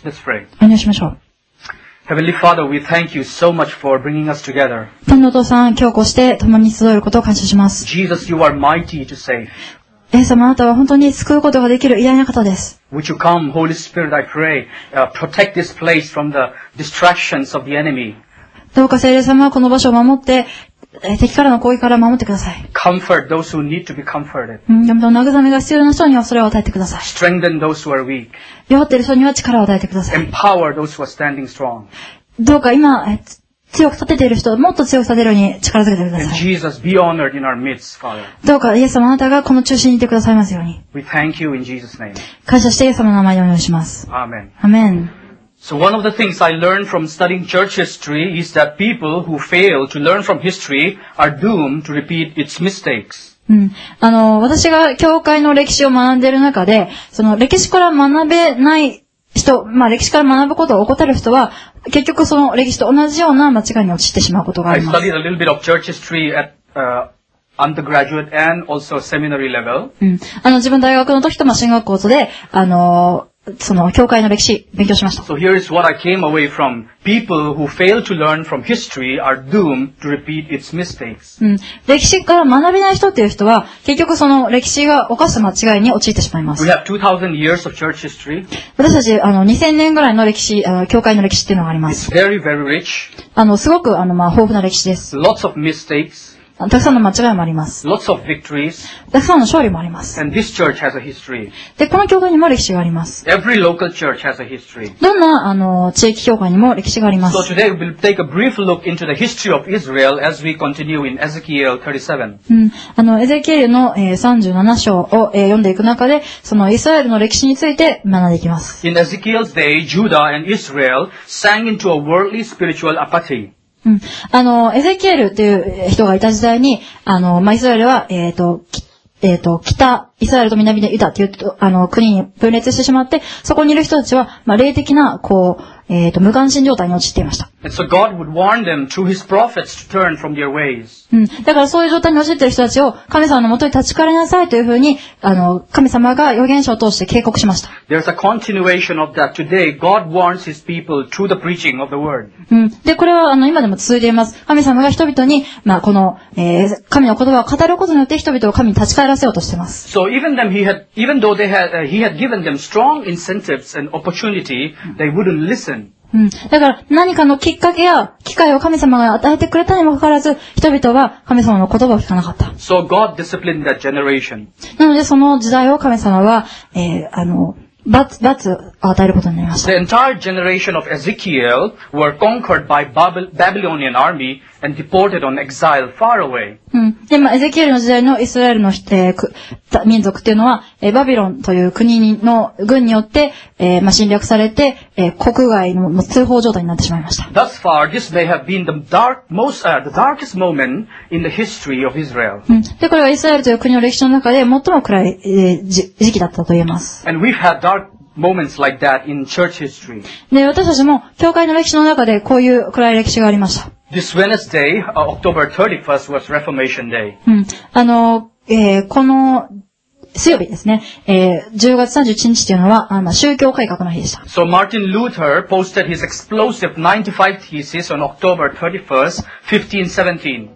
Let's pray. お祈りしましょう。 Heavenly Father, we thank you so much for bringing us together. 天のお父さん、今日こうして共に集えることを感謝します。 Jesus, you are mighty to save. イエス様、あなたは本当に救うことができる偉大な方です。 Would you come, Holy Spirit, I pray, protect this place from the distractions of the enemy. どうか聖霊様はこの場所を守って、敵からの攻撃から守ってください。 Comfort those who need to be comforted. でも慰めが必要な人にはそれを与えてください。 Strengthen those who are weak. 弱っている人には力を与えてください。 Empower those who are standing strong. どうか今、強く立てている人をもっと強く立てるように力づけてくだ And さい。 Jesus, be honored in our midst, Father. どうかイエス様あなたがこの中心にいてくださいますように。 We thank you in Jesus' name. 感謝してイエス様の名前でお願いします。 Amen. アメン。 So one of the things I learned from studying church history is that people who fail to learn from history are doomed to repeat its mistakes. 私が教会の歴史を学んでいる中で、その歴史から学べない人、歴史から学ぶことを怠る人は、結局その歴史と同じような間違いに陥ってしまうことがあ I ります。 studied a little bit of church history at undergraduate and also seminary level. 自分大学の時と進学校とで、その教会の歴史勉強しました。 So here is what I came away from. People who fail to learn from history are doomed to repeat its mistakes. 歴史から学べない人っていう人は、結局その歴史が犯す間違いに陥ってしまいます。 We have 2,000 years of church history. 私たち、2000年ぐらいの歴史、教会の歴史っていうのがありま It's す。 very, very rich. すごく、豊富な歴史です。 Lots of mistakes. たくさんの間違いもあります。 Lots of victories. たくさんの勝利もあります。 And this church has a history. で、この教会にも歴史があります。 Every local church has a history. どんな、地域教会にも歴史がありま So す。 today we'll take a brief look into the history of Israel as we continue in Ezekiel 37. エゼキエルの、37章を、読んでいく中で、そのイスラエルの歴史について学んでいきます。 In Ezekiel's day, Judah and Israel sank into a worldly spiritual apathy. エゼキエルっていう人がいた時代に、イスラエルは、北、イスラエルと南でユダっていう、国に分裂してしまって、そこにいる人たちは、霊的な、無関心状態に陥っていました。 And so God would warn them through his prophets to turn from their ways. だからそういう状態に陥っている人たちを、神様のもとに立ち返りなさいというふうに、神様が預言者を通して警告しました。 There's a continuation of that. Today, God warns his people through the preaching of the word. で、これは、今でも続いています。神様が人々に、この、神の言葉を語ることによって人々を神に立ち返らせようとしています。 So even though he had given them strong incentives and opportunity, they wouldn't listen. だから何かのきっかけや機会を神様が与えてくれたにもかかわらず、人々は神様の言葉を聞かなかった。 So God disciplined that generation. なのでその時代を神様は、罰を与えることになりました。 The entire generation of Ezekiel were conquered by Babylonian army and deported on exile far away. で、エゼキエルの時代のイスラエルの、民族っていうのは、バビロンという国の軍によって、侵略されて、国外の通報状態になってしまいました。 Thus far, this may have been the darkest moment in the history of Israel. で、これはイスラエルという国の歴史の中で最も暗い、時期だったと言えます。 And we've had dark moments like that in church history. で、私たちも教会の歴史の中でこういう暗い歴史がありました。 This Wednesday, October 31st, was Reformation Day. この水曜日ですね、10月31日というのは、宗教改革の日でした。 So Martin Luther posted his explosive 95 thesis on October 31st, 1517.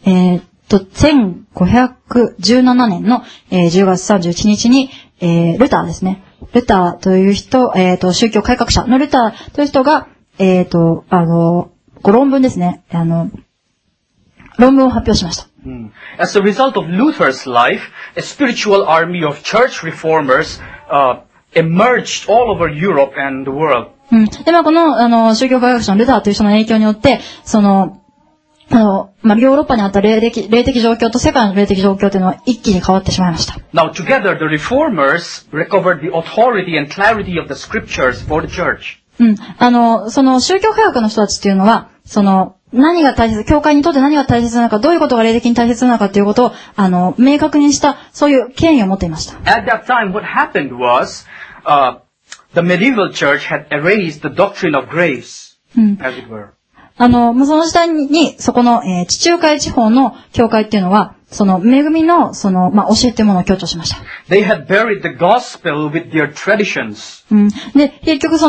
1517年の、10月31日に、ルターですね。ルターという人、宗教改革者のルターという人が、論文ですね。論文を発表しました。 As a result of Luther's life, a spiritual army of church reformers emerged all over Europe and the world. で、この、宗教改革者のルターという人の影響によって、ヨーロッパにあった霊的状況と世界の霊的状況というのは一気に変わってしまいました。 Now together, the reformers recovered the authority and clarity of the scriptures for the church. その宗教改革の人たちっていうのは、何が大切、教会にとって何が大切なのか、どういうことが霊的に大切なのかということを、明確にした、そういう権威を持っていました。 At that time, what happened was, the medieval church had erased the doctrine of grace, as it were. その時代に、そこの、地中海地方の教会っていうのは、その恵みの、教えっていうものを強調しました。 They had buried the gospel with their traditions. で、結局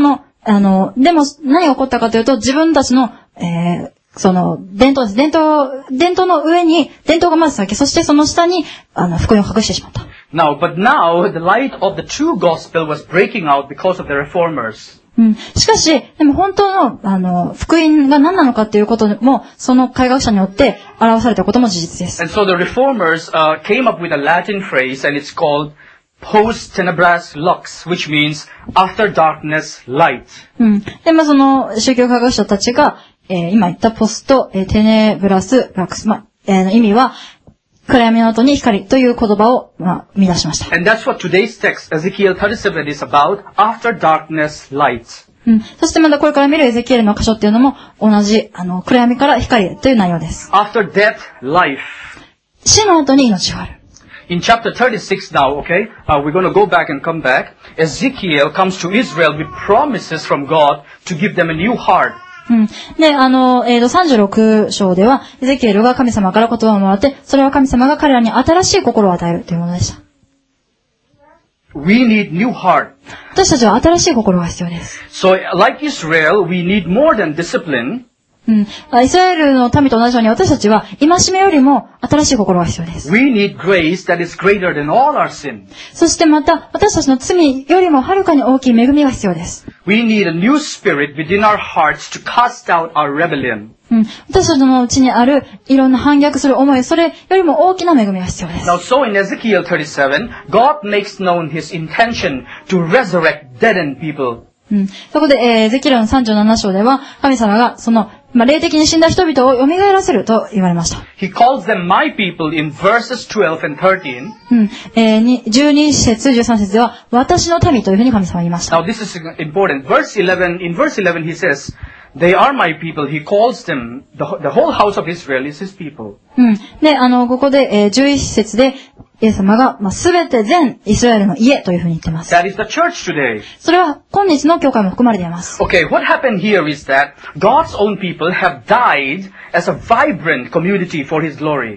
でも何が起こったかというと、自分たちの、その、伝統です。伝統の上に、伝統がまず先、そしてその下に、福音を隠してしまった。 But now, the light of the true gospel was breaking out because of the reformers. しかし、でも本当の、福音が何なのかっていうことも、その改革者によって表されたことも事実です。 And so the reformers came up with a Latin phrase, and it's called post tenebras lux, which means after darkness light. で、その宗教改革者たちが、今言ったポスト、テネブラスラックス、意味は、暗闇の後に光という言葉を、生み出しました。 And that's what today's text, Ezekiel 37, is about, after darkness light. そしてまたこれから見るエゼキエルの箇所っていうのも同じ、暗闇から光へという内容です。 After death, life. 死の後に命がある。 In chapter 36 now, okay, we're going to go back and come back. Ezekiel comes to Israel with promises from God to give them a new heart. で、36章では、エゼキエルが神様から言葉をもらって、それは神様が彼らに新しい心を与えるというものでした。 We need new heart. 私たちは新しい心が必要です。 So, like Israel, we need more than discipline. イスラエルの民と同じように私たちは戒めよりも新しい心が必要です。 We need grace that is greater than all our sin. そしてまた私たちの罪よりもはるかに大きい恵みが必要です。 We need a new spirit within our hearts to cast out our rebellion. 私たちのうちにあるいろんな反逆する思い、それよりも大きな恵みが必要です。 Now, so in Ezekiel 37, God makes known His intention to resurrect deadened people. そこで、エゼキエルの37章では、神様がその、霊的に死んだ人々を蘇らせると言われました。 He calls them my people in verses 12 and 13. 12節、13節では、私の民というふうに神様は言いました。 Now, this is important. In verse 11, he says, they are my people. He calls them, the whole house of Israel is his people. で、ここで、11節で、イエス様が、すべて全イスラエルの家というふうに言っています。 That is the church today. それは今日の教会も含まれています。 Okay, what happened here is that God's own people have died as a vibrant community for His glory.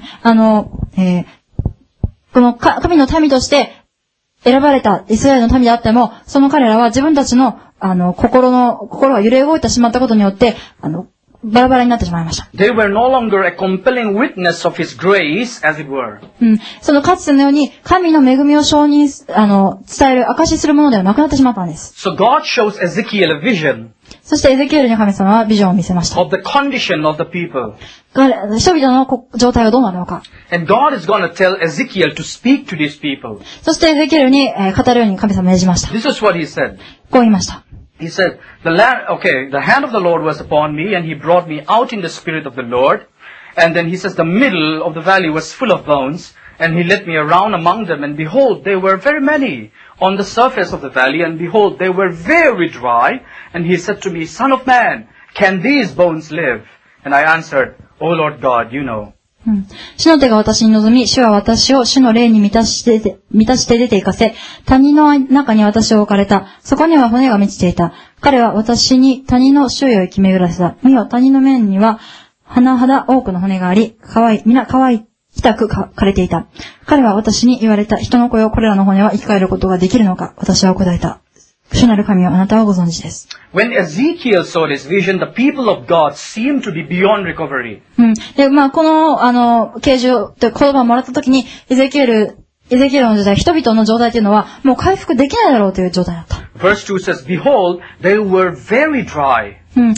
この神の民として選ばれたイスラエルの民であっても、その彼らは自分たちの、心が揺れ動いてしまったことによって、バラバラになってしまいました。 They were no longer a compelling witness of His grace, as it were. そのかつてのように、神の恵みを伝える、証しするものではなくなってしまったんです。 So God shows Ezekiel a vision. そしてエゼキエルに神様はビジョンを見せました。 Of the condition of the people. 人々の状態がどうなるのか。 And God is going to tell Ezekiel to speak to these people. そしてエゼキエルに語るように神様を命じました。 This is what He said. こう言いました。 He said, the hand of the Lord was upon me, and He brought me out in the spirit of the Lord. And then He says, the middle of the valley was full of bones, and He led me around among them, and behold, they were very many on the surface of the valley, and behold, they were very dry. And He said to me, Son of man, can these bones live? And I answered, O Lord God, you know. 主の手が私に臨み、主は私を主の霊に満たして出て行かせ、谷の中に私を置かれた。そこには骨が満ちていた。彼は私に谷の周囲を行き巡らせた。見よ、谷の面には、甚だ多くの骨があり、皆乾いたく枯れていた。彼は私に言われた。人の子よ、これらの骨は生き返ることができるのか。私は答えた。主なる神はあなたはご存知です。 When Ezekiel saw this vision, the people of God seemed to be beyond recovery. で、この、啓示という言葉をもらったときに、エゼキエルの時代、人々の状態というのは、もう回復できないだろうという状態だった。 Verse 2 says, Behold, they were very dry.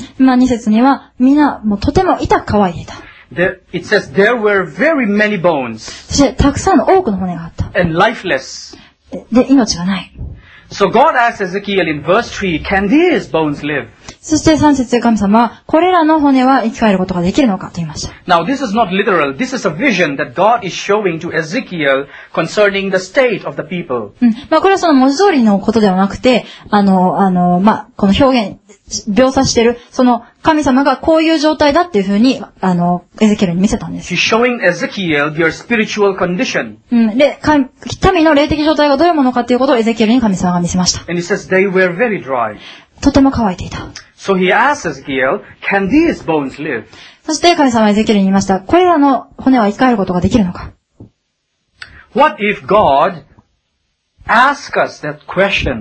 2節には、みんな、もうとても痛く乾いていた。 It says, there were very many bones. そして、たくさんの多くの骨があった。 And lifeless. で、命がない。 So God asked Ezekiel in verse 3, can these bones live? そして3節で神様は、これらの骨は生き返ることができるのかと言いました。 Now this is not literal. This is a vision that God is showing to Ezekiel concerning the state of the people. これはその文字通りのことではなくて、この表現、描写している、その神様がこういう状態だっていうふうに、エゼキエルに見せたんです。 He's showing Ezekiel their spiritual condition. で、民の霊的状態がどういうものかということをエゼキエルに神様が見せました。 And he says they were very dry. とても乾いていた。 So he asked Ezekiel, can these bones live? そして神様はエゼキエルに言いました。これらの骨は生き返ることができるのか。 What if God asked us that question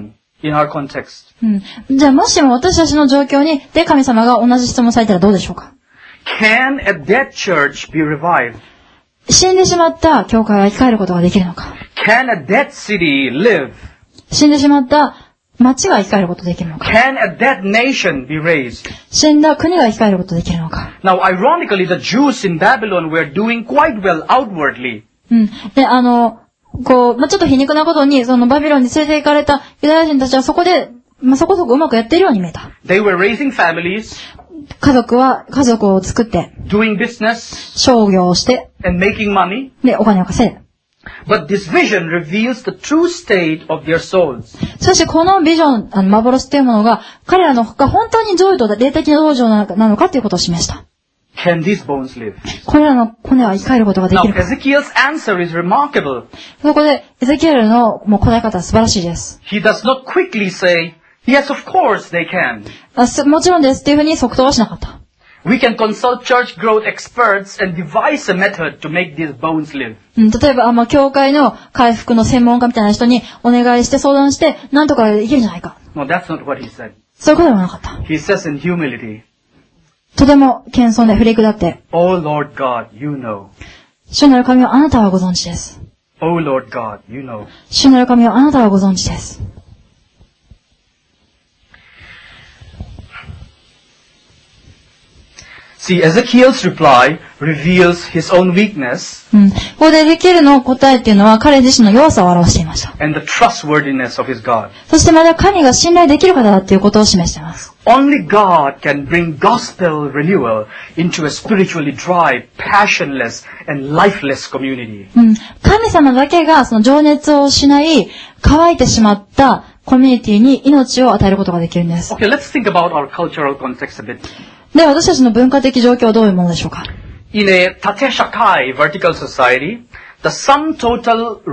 in our context. じゃあもしも私たちの状況に、で神様が同じ質問されたらどうでしょうか？ Can a dead church be revived? 死んでしまった教会は生き返ることができるのか？ Can a dead city live? 死んでしまった町が生き返ることができるのか？ Can a dead nation be raised? 死んだ国が生き返ることができるのか？ Now, ironically, the Jews in Babylon were doing quite well outwardly. で、ちょっと皮肉なことに、そのバビロンに連れて行かれたユダヤ人たちはそこで、そこそこうまくやっているように見えた。 They were raising families, 家族を作って、 doing business, 商業をして、 and making money. で、お金を稼いで。 But this vision reveals the true state of their souls. しかし、このビジョン、幻というものが、彼らのが本当に浄土だ、霊的な道場なのかということを示した。 Can these bones live? これらの骨は生き返ることがで Now, きるか。 Ezekiel's answer is remarkable. そこで、エゼキエルの答え方は素晴らしいです。 He does not quickly say, yes, of course they can. もちろんですっていうふうに即答はしなかった。 We can consult church growth experts and devise a method to make these bones live. 例えば、教会の回復の専門家みたいな人にお願いして相談して、なんとかできるんじゃないか。 No, that's not what he said. そういうことではなかった。 He says in humility, とても謙遜で振り下って、 Oh Lord God, you know. 主なる神はあなたはご存知です。 Oh Lord God, you know. 主なる神はあなたはご存知です。 See, Ezekiel's reply reveals his own weakness ここでエゼキエルの答えっていうのは彼自身の弱さを表していました。 and the trustworthiness of his God. そしてまた神が信頼できる方だっていうことを示しています。 Only God can bring gospel renewal into a spiritually dry, passionless, and lifeless community. 神様だけがその情熱を失い、乾いてしまったコミュニティに命を与えることができるんです。 Okay, let's think about our cultural context a bit. で、私たちの文化的状況はどういうものでしょうか？ In a Tate Shakai vertical society, the sum total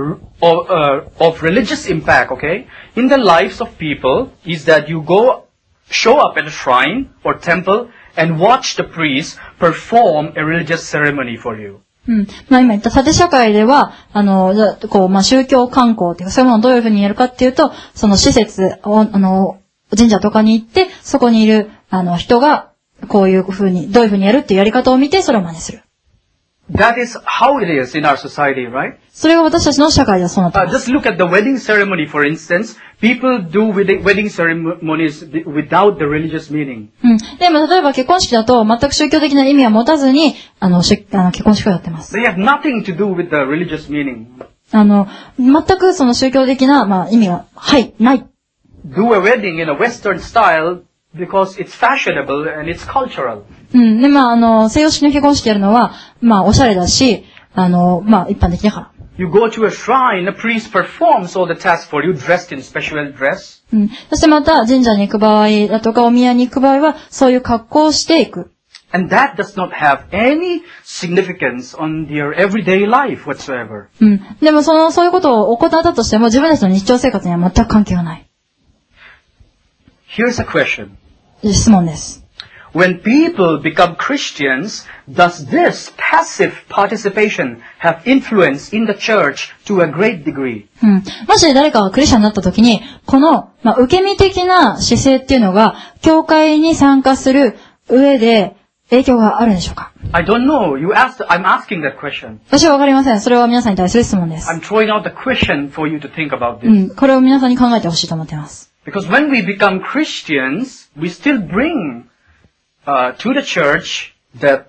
of religious impact, okay, in the lives of people is that you show up at a shrine or temple and watch the priest perform a religious ceremony for you. 今言った縦社会では、宗教観光っていうか、そういうものをどういうふうにやるかっていうと、その施設を、神社とかに行って、そこにいる、人が、こういうふうに、どういうふうにやるっていうやり方を見て、それを真似する。 That is how it is in our society, right? それが私たちの社会ではそうなっています。 Just look at the wedding ceremony, for instance. People do wedding ceremonies without the religious meaning. でも例えば結婚式だと全く宗教的な意味は持たずに、結婚式をやってます。 They have nothing to do with the religious meaning. 全くその宗教的な、意味は、ない。 Do a wedding in a Western style because it's fashionable and it's cultural. で、西洋式の結婚式やるのは、おしゃれだし、一般的だから。 You go to a shrine, a priest performs all the tasks for you, dressed in special dress. そしてまた、神社に行く場合だとか、お宮に行く場合は、そういう格好をしていく。 And that does not have any significance on their everyday life whatsoever. でもそういうことを行ったとしても、自分たちの日常生活には全く関係がない。 Here's a question. 質問です。 When people become Christians, does this passive participation have influence in the church to a great degree? もし誰かがクリスチャンになった時に、この、受け身的な姿勢っていうのが、教会に参加する上で影響があるんでしょうか？ I don't know. I'm asking that question. 私はわかりません。それは皆さんに対する質問です。 I'm throwing out the question for you to think about this. これを皆さんに考えてほしいと思っています。 Because when we become Christians, we still bring to the church that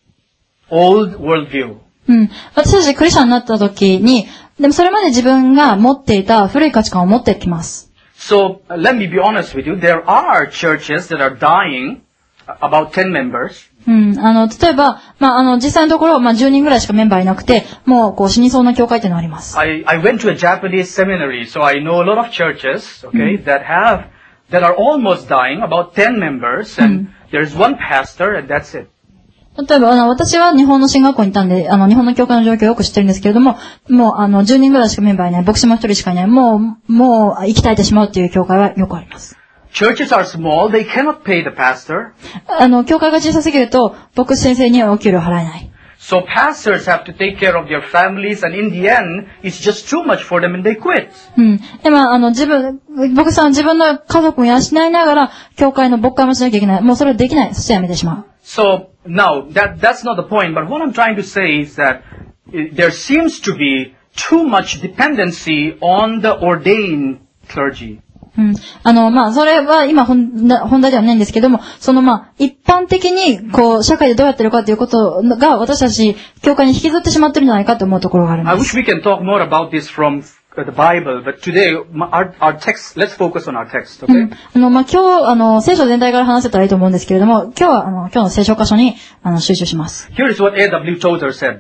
old worldview. 私たちクリスチャンになった時に、でもそれまで自分が持っていた古い価値観を持ってきます。 So, let me be honest with you. There are churches that are dying, about 10 members. 例えば、実際のところ、10人ぐらいしかメンバーいなくて、もう、死にそうな教会っていうのがあります。 I went to a Japanese seminary, so I know a lot of churches, okay, that are almost dying, about 10 members, and there's one pastor, and that's it. 例えば、私は日本の進学校にいたんで、日本の教会の状況をよく知ってるんですけれども、もう、10人ぐらいしかメンバーいない、牧師も1人しかいない、もう、息絶えてしまうっていう教会はよくあります。 Churches are small, they cannot pay the pastor. 教会が小さすぎると、牧師先生にはお給料払えない。 So pastors have to take care of their families, and in the end, it's just too much for them and they quit. で、牧師さんは自分の家族を養いながら、教会の牧会もしなきゃいけない。もうそれはできない。そしてやめてしまう。 So, now, that's not the point, but what I'm trying to say is that there seems to be too much dependency on the ordained clergy. それは今本題ではないんですけども、一般的に、社会でどうやってるかということが、私たち、教会に引きずってしまってるんじゃないかと思うところがあるんです。 I wish we can talk more about this from the Bible, but today, our text, let's focus on our text, okay? 今日、聖書全体から話せたらいいと思うんですけれども、今日は、今日の聖書箇所に、集中します。 Here is what A.W. Tozer said.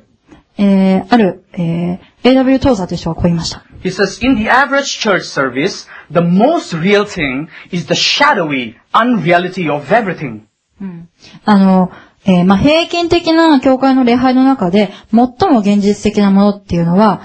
A.W. トーザーという人がこう言いました。 He says, in the average church service, the most real thing is the shadowy unreality of everything. 平均的な教会の礼拝の中で、最も現実的なものっていうのは、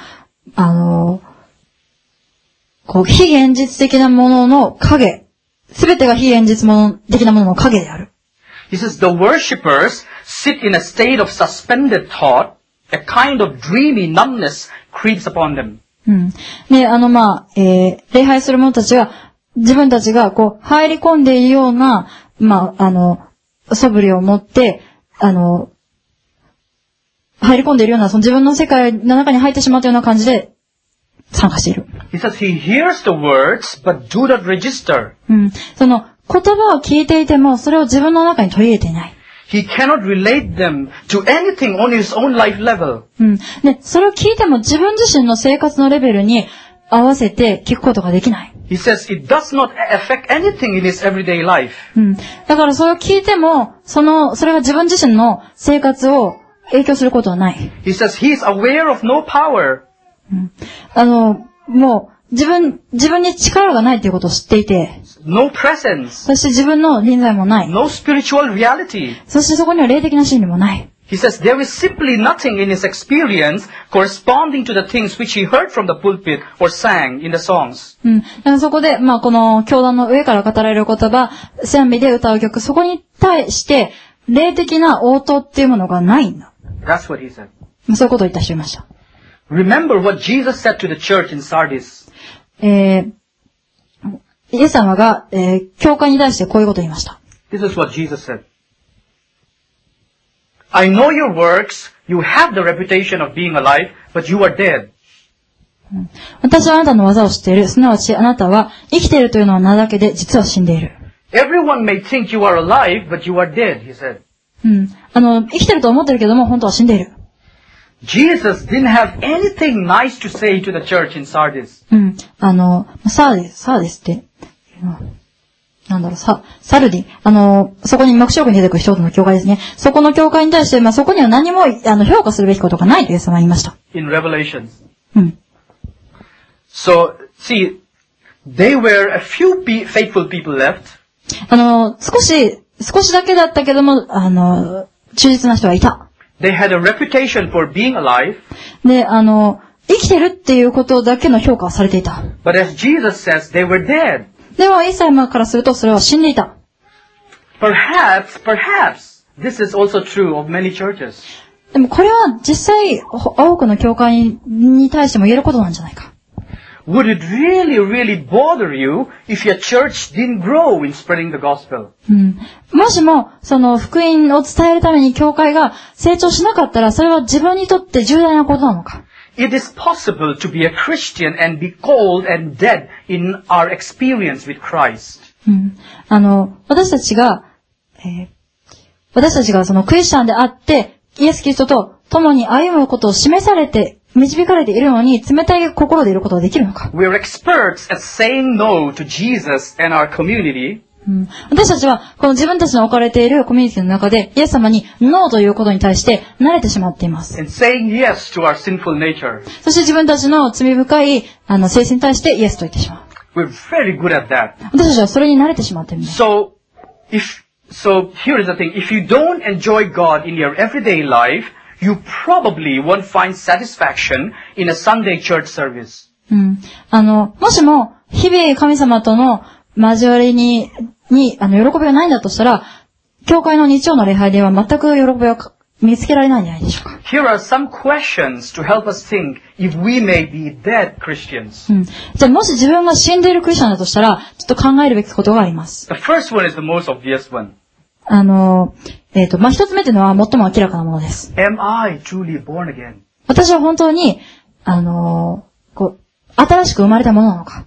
非現実的なものの影、すべてが非現実的なものの影である。 He says, the worshippers sit in a state of suspended thought, a kind of dreamy numbness creeps upon them. で、礼拝する者たちは、自分たちが、入り込んでいるような、素振りを持って、入り込んでいるような、その自分の世界の中に入ってしまったような感じで、参加している。 He says he hears the words, but do not register. その、言葉を聞いていても、それを自分の中に取り入れていない。 He cannot relate them to anything on his own life level. で、それを聞いても自分自身の生活のレベルに合わせて聞くことができない。 He says it does not affect anything in his everyday life. だからそれを聞いても、それが自分自身の生活を影響することはない。 He says he is aware of no power. もう、自分に力がないということを知っていて、 no presence. そして自分の臨在もない。 No spiritual reality. そしてそこには霊的な真理もない。 He says there is simply nothing in his experience corresponding to the things which he heard from the pulpit or sang in the songs. だからそこで、この教団の上から語られる言葉、賛美で歌う曲、そこに対して、霊的な応答っていうものがないんだ。 That's what he said. そういうことを言った人いました。 Remember what Jesus said to the church in Sardis. イエス様が、教会に対してこういうことを言いました。 This is what Jesus said. I know your works. You have the reputation of being alive, but you are dead. 私はあなたの技を知っている。すなわちあなたは生きているというのは名だけで、実は死んでいる。 Everyone may think you are alive, but you are dead, he said. 生きてると思ってるけども、本当は死んでいる。 Jesus didn't have anything nice to say to the church in Sardis. サーディスって、サルディ。そこに幕章に出てくる一つの教会ですね。そこの教会に対して、そこには何も、評価するべきことがないとイエス様は言いました。 In Revelations. So, see, there were a few faithful people left. 少しだけだったけども、忠実な人はいた。 They had a reputation for being alive. で、生きてるっていうことだけの評価をされていた。 But as Jesus says, they were dead. でも、イエス様からするとそれは死んでいた。 Perhaps, this is also true of many churches. でもこれは実際、多くの教会に対しても言えることなんじゃないか。 Would it really bother you if your church didn't grow in spreading the gospel? もしも、その福音を伝えるために教会が成長しなかったら、それは自分にとって重大なことなのか。 It is possible to be a Christian and be cold and dead in our experience with Christ. 私たちがそのクリスチャンであって、イエス・キリストと共に歩むことを示されて、導かれているのに、冷たい心でいることができるのか。 We are experts at saying no to Jesus and our community. 私たちは、この自分たちの置かれているコミュニティの中で、イエス様にノーということに対して慣れてしまっています。 And saying yes to our sinful nature. そして自分たちの罪深い性質に対してイエスと言ってしまう。 We're very good at that. 私たちはそれに慣れてしまっているんです。 So here is the thing. If you don't enjoy God in your everyday life, you probably won't find satisfaction in a Sunday church service. もしも、日々神様との交わりに喜びがないんだとしたら、教会の日曜の礼拝では全く喜びを見つけられないんじゃないでしょうか。 Here are some questions to help us think if we may be dead Christians. じゃあもし自分が死んでいるクリスチャンだとしたら、ちょっと考えるべきことがあります。 The first one is the most obvious one. 一つ目というのは最も明らかなものです。 Am I truly born again? 私は本当に、新しく生まれたものなのか。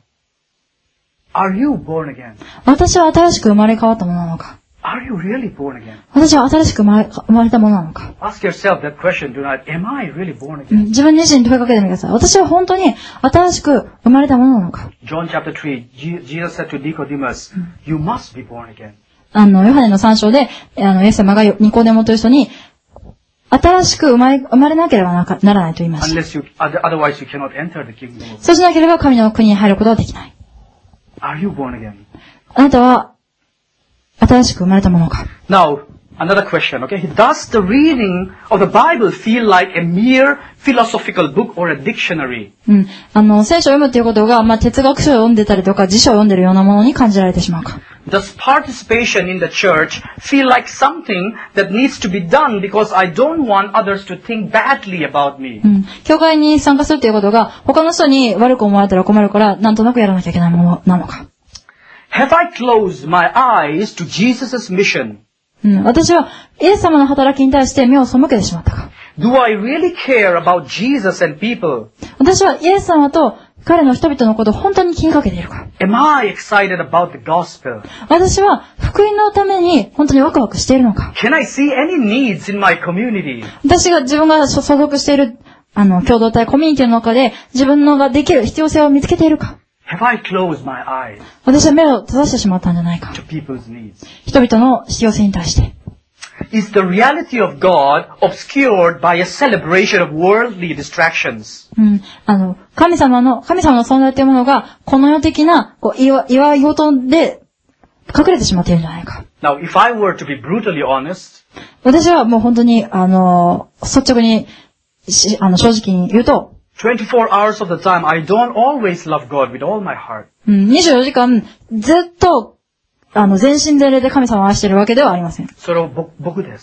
Are you born again? 私は新しく生まれ変わったものなのか。 Are you really born again? 私は新しく生まれたものなのか。 Ask yourself that question tonight. Am I really born again? 自分自身に問いかけてみてください。私は本当に新しく生まれたものなのか。 John chapter 3, Jesus said to Nicodemus, You must be born again. ヨハネの3章で、イエス様がニコデモという人に、新しく生まれなければならないと言いました。 Otherwise you cannot enter the kingdom of God. そうしなければ神の国に入ることはできない。 Are you born again? あなたは新しく生まれたものか。 Now, another question, okay? Does the reading of the Bible feel like a mere philosophical book or a dictionary? 聖書を読むということが、哲学書を読んでたりとか、辞書を読んでるようなものに感じられてしまうか。 Does participation in the church feel like something that needs to be done because I don't want others to think badly about me? 教会に参加するということが、他の人に悪く思われたら困るから、なんとなくやらなきゃいけないものなのか。 Have I closed my eyes to Jesus' mission? 私はイエス様の働きに対して目を背けてしまったか。 Do I really care about Jesus and people? 私はイエス様と彼の人々のことを本当に気にかけているか。 Am I excited about the gospel? 私は福音のために本当にワクワクしているのか。 Can I see any needs in my community? 自分が所属している共同体コミュニティの中で自分のができる必要性を見つけているか。 Have I closed my eyes 私は目を閉ざしてしまったんじゃないか。 to people's needs? 人々の必要性に対して。 Is the reality of God obscured by a celebration of worldly distractions? 神様の存在というものがこの世的な祝い事で隠れてしまっているんじゃないか。 Now, if I were to be brutally honest, 私はもう本当に率直に正直に言うと。 24 hours of the time, I don't always love God with all my heart. 24時間ずっと全身全霊で神様を愛しているわけではありません。 それは僕です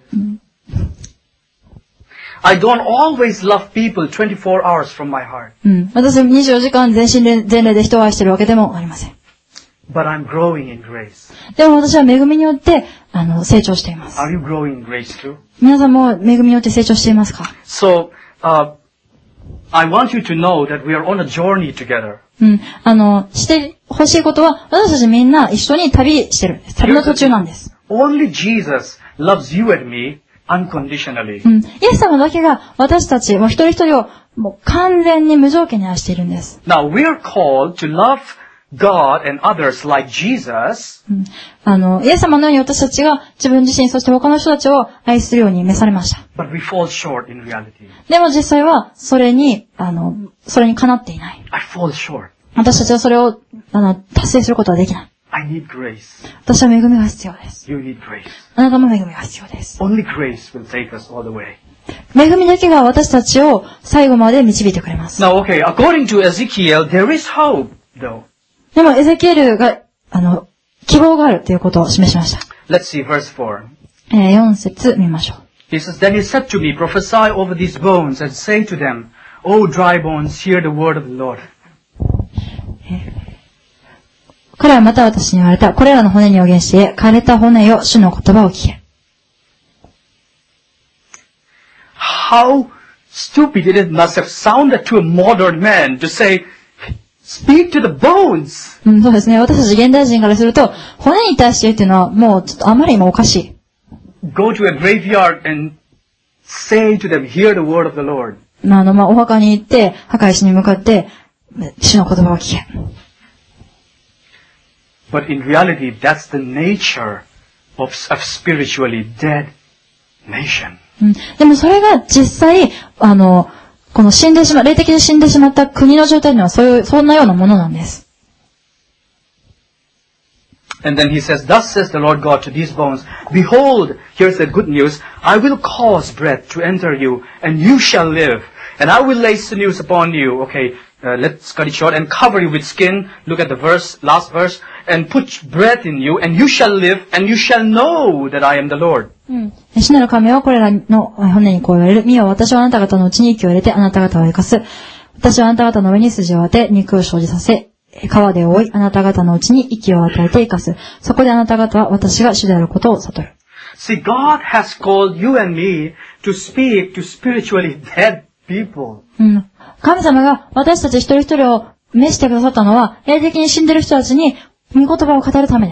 。I don't always love people 24 hours from my heart. 私は24時間全身全霊で人を愛しているわけでもありません。 But I'm growing in grace. でも私は恵みによって成長しています。 Are you growing in grace too? 皆さんも恵みによって成長していますか？ So, I want you to know that we are on a journey together. してほしいことは、私たちみんな一緒に旅してるんです。旅の途中なんです。 Only Jesus loves you and me unconditionally. イエス様だけが私たち、もう一人一人をもう完全に無条件に愛しているんです。 Now, we are called to love God and others like Jesus. イエス様のように私たちが自分自身、そして他の人たちを愛するように召されました。 But we fall short in reality. でも実際は、それにかなっていない。 I fall short. 私たちはそれを、達成することはできない。 I need grace. 私は恵みが必要です。 You need grace. あなたも恵みが必要です。 Only grace will take us all the way. 恵みだけが私たちを最後まで導いてくれます。 Now, okay, according to Ezekiel, there is hope, though. でも、エゼキエルが、希望があるということを示しました。 Let's see verse 4. 4節見ましょう。 He says, Then he said to me, Prophesy over these bones and say to them, O dry bones, hear the word of the Lord. 彼はまた私に言われた。これらの骨に予言して、枯れた骨よ、主の言葉を聞け。 How stupid it must have sounded to a modern man to say, Speak to the bones. そうですね。私たち現代人からすると、骨に対して言うっていうのは、もうちょっとあまりにもおかしい。 Go to a graveyard and say to them, Hear the word of the Lord. お墓に行って、墓石に向かって、主の言葉を聞け。 But in reality, that's the nature of a spiritually dead nation. でもそれが実際、この霊的に死んでしまった国の状態にはそんなようなものなんです。 And then he says, Thus says the Lord God to these bones, Behold, here's the good news, I will cause breath to enter you, and you shall live. And I will lay sinews upon you. Okay, let's cut it short. And cover you with skin. Look at the last verse. And put breath in you, and you shall live, and you shall know that I am the Lord. 主なる神はこれらの骨にこう言われる。見よ、私はあなた方のうちに息を入れて、あなた方を生かす。私はあなた方の上に筋を当て、肉を生じさせ、川で覆い、あなた方のうちに息を与えて生かす。そこであなた方は私が主であることを悟る。 See, God has called you and me to speak to spiritually dead people. 神様が私たち一人一人を召してくださったのは、霊的に死んでいる人たちに御言葉を語るためです。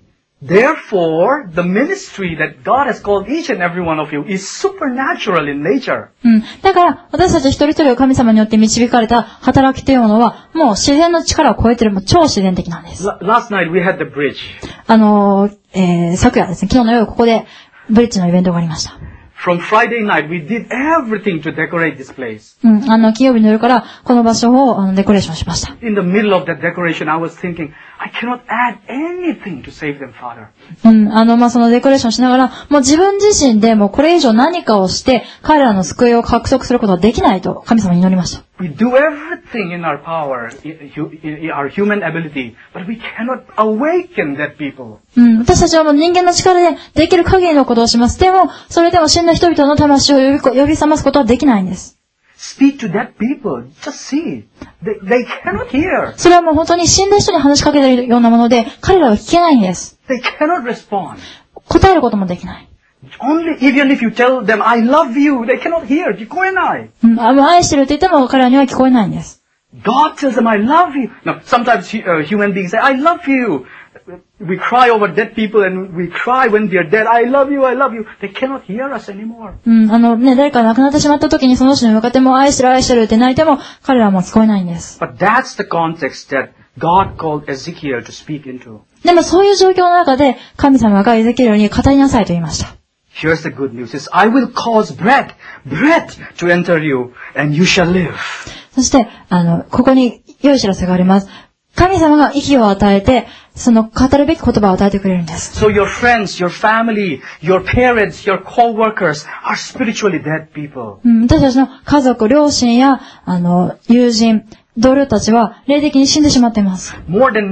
Therefore, the ministry that God has called each and every one of you is supernatural in nature. だから、私たち一人一人を神様によって導かれた働きというものは、もう自然の力を超えている、もう超自然的なんです。 Last night we had the bridge. 昨夜ですね、昨日の夜ここでブリッジのイベントがありました。 From Friday night, we did everything to decorate this place. 金曜日の夜からこの場所をデコレーションしました。 In the middle of that decoration, I was thinking, I cannot add anything to save them, Father. そのデコレーションしながら、もう自分自身でもうこれ以上何かをして、彼らの救いを獲得することはできないと神様に祈りました。 We do everything in our power, in our human ability, but we cannot awaken that people. 私たちはもう人間の力でできる限りのことをします。でも、それでも死んだ人々の魂を呼び覚ますことはできないんです。 Speak to that people. Just see. They cannot hear. それはもう本当に死んだ人に話しかけているようなもので、彼らは聞けないんです。 They cannot respond. 答えることもできない。 Only even if you tell them, I love you, they cannot hear. 聞こえない。 愛してるって言っても彼らには聞こえないんです。 God tells them, I love you. Now, sometimes human beings say, I love you. We cry over dead people and we cry when they are dead. I love you, I love you. They cannot hear us anymore. 誰か亡くなってしまった時にその人に向かっても愛してる愛してるって泣いても彼らはもう聞こえないんです。 But that's the context that God called Ezekiel to speak into. でもそういう状況の中で神様がエゼキエルに語りなさいと言いました。 Here's the good news. It says, I will cause breath to enter you and you shall live. そして、ここに良い知らせがあります。神様が息を与えて、その語るべき言葉を与えてくれるんです。 So your friends, your family, your parents, your co-workers are spiritually dead people. 私たちの家族、両親や、友人、同僚たちは霊的に死んでしまっています。 More than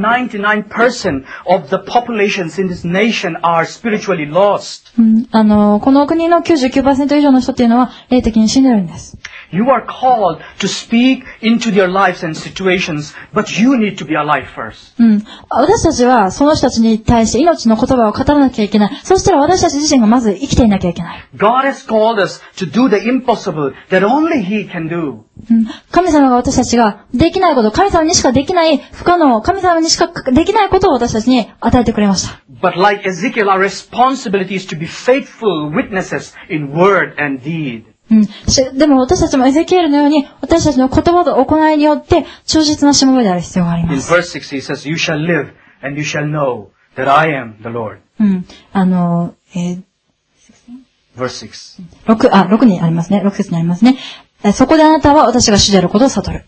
99% of the populations in this nation are spiritually lost. この国の 99% 以上の人っていうのは霊的に死んでるんです。 You are called to speak into their lives and situations, but you need to be alive first. 私たちはその人たちに対して命の言葉を語らなきゃいけない。そしたら私たち自身がまず生きていなきゃいけない。 God has called us to do the impossible that only He can do. 神様が私たちができないこと、神様にしかできない不可能、神様にしかできないことを私たちに与えてくれました。 But like Ezekiel, our responsibility is to be faithful witnesses in word and deed. でも私たちもエゼキエルのように私たちの言葉と行いによって忠実なしもべである必要があります。 In verse 6 he says, You shall live and you shall know that I am the Lord. Verse 6. 6にありますね。6節にありますね。そこであなたは私が主であることを悟る。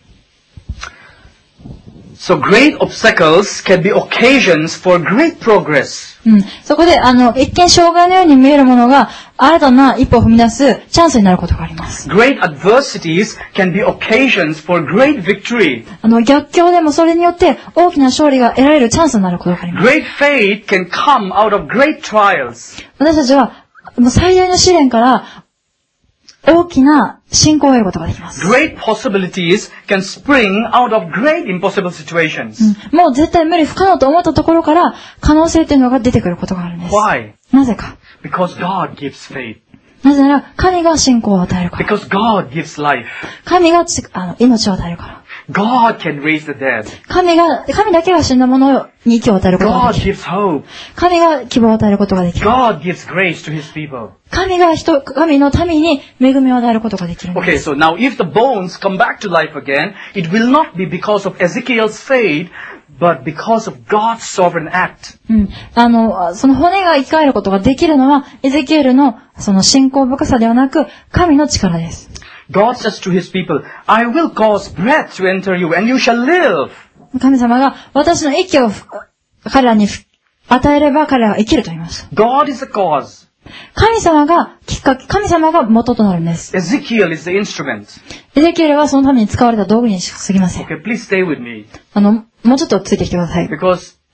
So great obstacles can be occasions for great progress. そこで、一見障害のように見えるものが、新たな一歩を踏み出すチャンスになることがあります。 Great adversities can be occasions for great victory. 逆境でもそれによって大きな勝利が得られるチャンスになることがあります。 Great faith can come out of great trials. 私たちは、もう最大の試練から、大きな信仰を得ることができます。 Great possibilities can spring out of great impossible situations. もう絶対無理不可能と思ったところから可能性というのが出てくることがあるんです。 Why? なぜか。 Because God gives faith. なぜなら神が信仰を与えるから。 Because God gives life. 神が命を与えるから。 God can raise the dead. 神だけが死んだ者に息を与えることができる。 God gives hope. 神が希望を与えることができる。 God gives grace to His people. 神の民に恵みを与えることができるんです。 Okay, so now if the bones come back to life again, it will not be because of Ezekiel's faith, but because of God's sovereign act. その骨が生き返ることができるのは、エゼキエルのその信仰深さではなく、神の力です。 God says to His people, I will cause breath to enter you, and you shall live. 神様が私の息を彼らに与えれば彼らは生きると言いました。 God is the cause. 神様がきっかけ、神様が元となるんです。 Ezekiel is the instrument. エゼキエルはそのために使われた道具に過ぎません。 Okay, please stay with me. もうちょっとついてきてください。 Because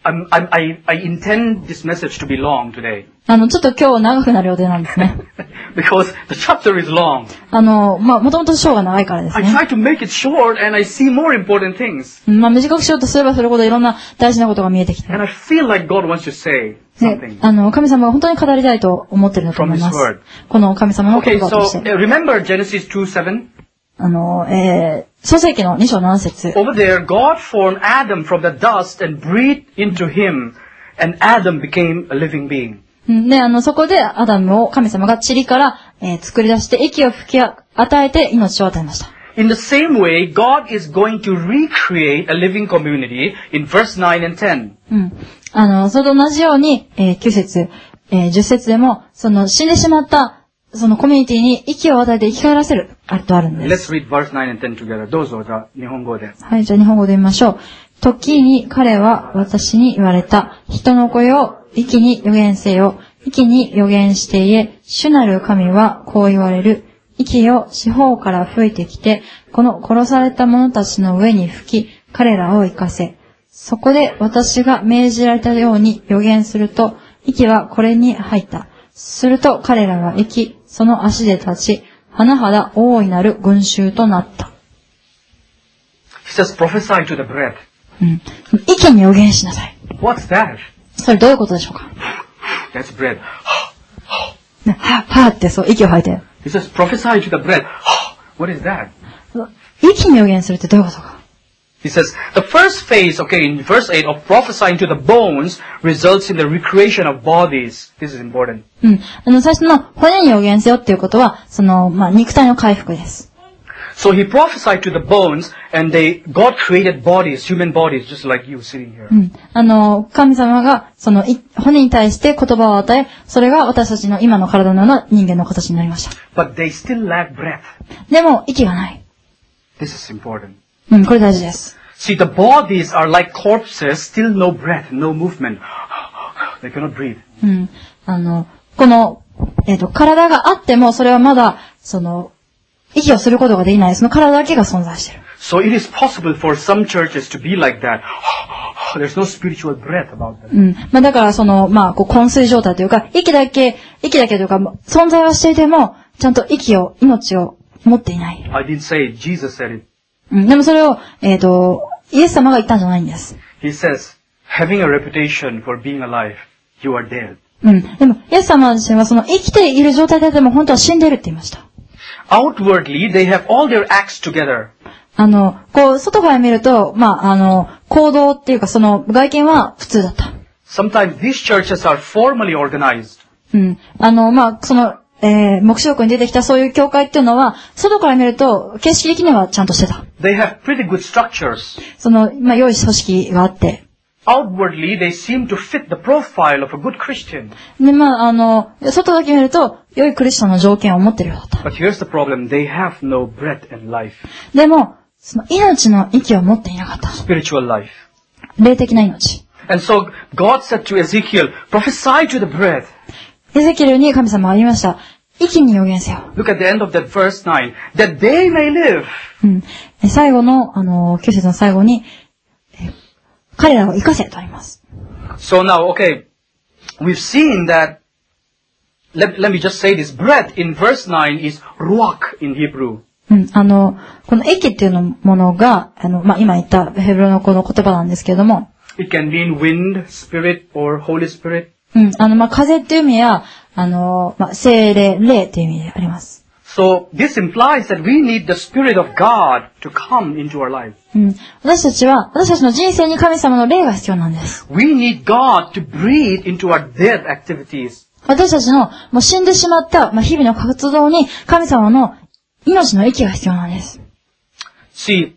I intend this message to be long today. ちょっと今日長くなる予定なんですね。 Because the chapter is long. もともと章が長いからです I ね。 try to make it short and I see more important things. 短くしようとすればするほどいろんな大事なことが見えてきて。 And I feel like God wants to say で something. 神様が本当に語りたいと思ってるんだと思いま From His word. す。この神様の Okay, 言葉と so して。 remember Genesis 2:7? 創世記の2章7節。 Over there, God formed Adam from the dust and breathed into him, and Adam became a living being. で、そこでアダムを神様が塵から、作り出して息を吹き与えて命を与えました。 In the same way, God is going to recreate a living community in verse 9 and 10. それと同じように、9節、10節でも、その死んでしまった、そのコミュニティに息を与えて生き返らせる、とあるんです。 Let's read verse 9 and 10 together. どうぞ、じゃあ、日本語で。 はい、じゃあ日本語で見ましょう。時に彼は私に言われた。人の子よ、息に予言せよ。息に予言して言え。主なる神はこう言われる。息を四方から吹いてきて、この殺された者たちの上に吹き、彼らを生かせ。そこで私が命じられたように予言すると、息はこれに入った。すると彼らは生き、その足で立ち、甚だ大いなる群衆となった。 He says, prophesy to the breath. 息に予言しなさい。 What's that? それどういうことでしょうか？ That's breath. はってそう、息を吐いて。 He says, prophesy to the breath. What is that? 息に予言するってどういうことか？ He says, the first phase, okay, in verse 8 of prophesying to the bones results in the recreation of bodies. This is important. 最初の骨に予言せよっていうことは、肉体の回復です。 So he prophesied to the bones, and God created bodies, human bodies, just like you sitting here. 神様が、骨に対して言葉を与え、それが私たちの今の体のような人間の形になりました。 But they still lack breath. でも、息がない。 This is important. これ大事です。 See, the bodies are like corpses, still no breath, no movement. They cannot breathe. この、体があっても、それはまだ、息をすることができない。その体だけが存在している。 So it is possible for some churches to be like that. There's no spiritual breath about them. だから、昏睡状態というか、息だけというか、存在はしていても、ちゃんと命を持っていない。 I didn't say it, Jesus said it. でもそれを、イエス様が言ったんじゃないんです。 He says, having a reputation for being alive, you are dead. でも、イエス様自身は生きている状態でも本当は死んでいるって言いました。 Outwardly, they have all their acts together. 外から見ると、行動っていうか、外見は普通だった。 Sometimes these churches are formally organized. 黙示録に出てきたそういう教会っていうのは、外から見ると、形式的にはちゃんとしてた。 They have pretty good structures. 良い組織があって。 Outwardly, they seem to fit the profile of a good Christian. で、外だけ見ると、良いクリスチャンの条件を持ってるようだった。 But here's the problem, they have no breath and life. でも、命の息を持っていなかった。 Spiritual life. 霊的な命。 And so, God said to Ezekiel, prophesy to the breath. エゼキエルに神様は言いました。息に予言せよ。 Look at the end of that verse 9. That they may live. 最後の、9節の最後に、彼らを生かせとあります。 So now, okay, we've seen that, let me just say this, breath in verse 9 is ruach in Hebrew. この息っていうものが、今言ったヘブルのこの言葉なんですけれども。 It can mean wind, spirit, or Holy Spirit. 風っていう意味や、精霊、霊っていう意味であります。 So, this implies that we need the Spirit of God to come into our life. 私たちの人生に神様の霊が必要なんです。 We need God to breathe into our dead activities. 私たちのもう死んでしまった、日々の活動に神様の命の息が必要なんです。 See,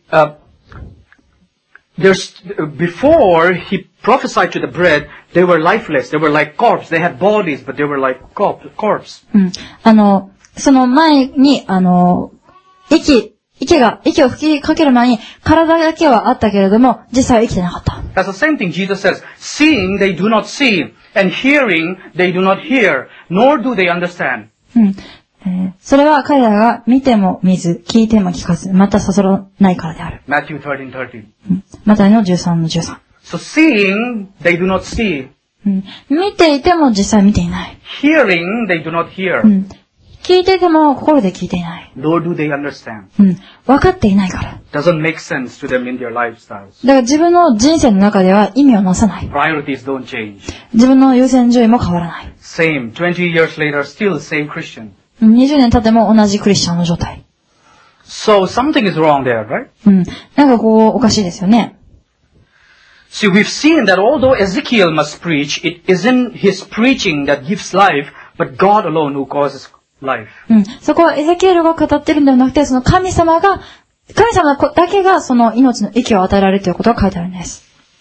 before he prophesied to the bread, they were lifeless. They were like corpse. They had bodies, but they were like corpse. その前に、息を吹きかける前に、体だけはあったけれども、実際は生きてなかった。 That's the same thing Jesus says. Seeing, they do not see. And hearing, they do not hear. Nor do they understand. それは彼らが見ても見ず、聞いても聞かず、また悟らないからである。 Matthew 13:13. マタイの13の13。 So seeing, they do not see. 見ていても実際見ていない。 Hearing, they do not hear. 聞いていても心で聞いていない。 Nor do they understand. 分かっていないから。 Doesn't make sense to them in their lifestyles. だから自分の人生の中では意味をなさない。 Priorities don't change. 自分の優先順位も変わらない。 Same. 20 years later, still same Christian. 20年経っても同じクリスチャンの状態。 So something is wrong there, right? なんかこうおかしいですよね。 See, we've seen that although Ezekiel must preach, it isn't his preaching that gives life, but God alone who causes life. そこはエゼキエルが語ってるんではなくて、その神様だけがその命の息を与えられるということが書いてあるんです。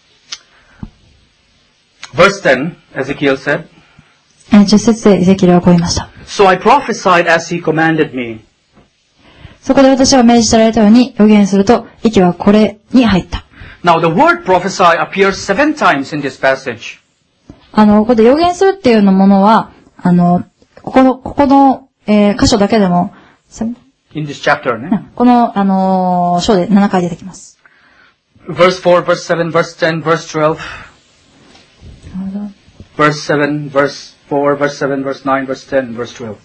Verse 10, Ezekiel said, 10節でエゼキエルはこう言いました。 So I prophesied as he commanded me. そこで私は命じられたように予言すると、息はこれに入った。 Now the word prophesy appears 7 times in this passage. ここで予言するっていうものは、ここの、箇所だけでも、 In this chapter, ね。 この、章で7回出てきます。 Verse 4, verse 7, verse 10, verse 12. Verse 7, verse 4, verse 7, verse 9, verse 10, verse 12.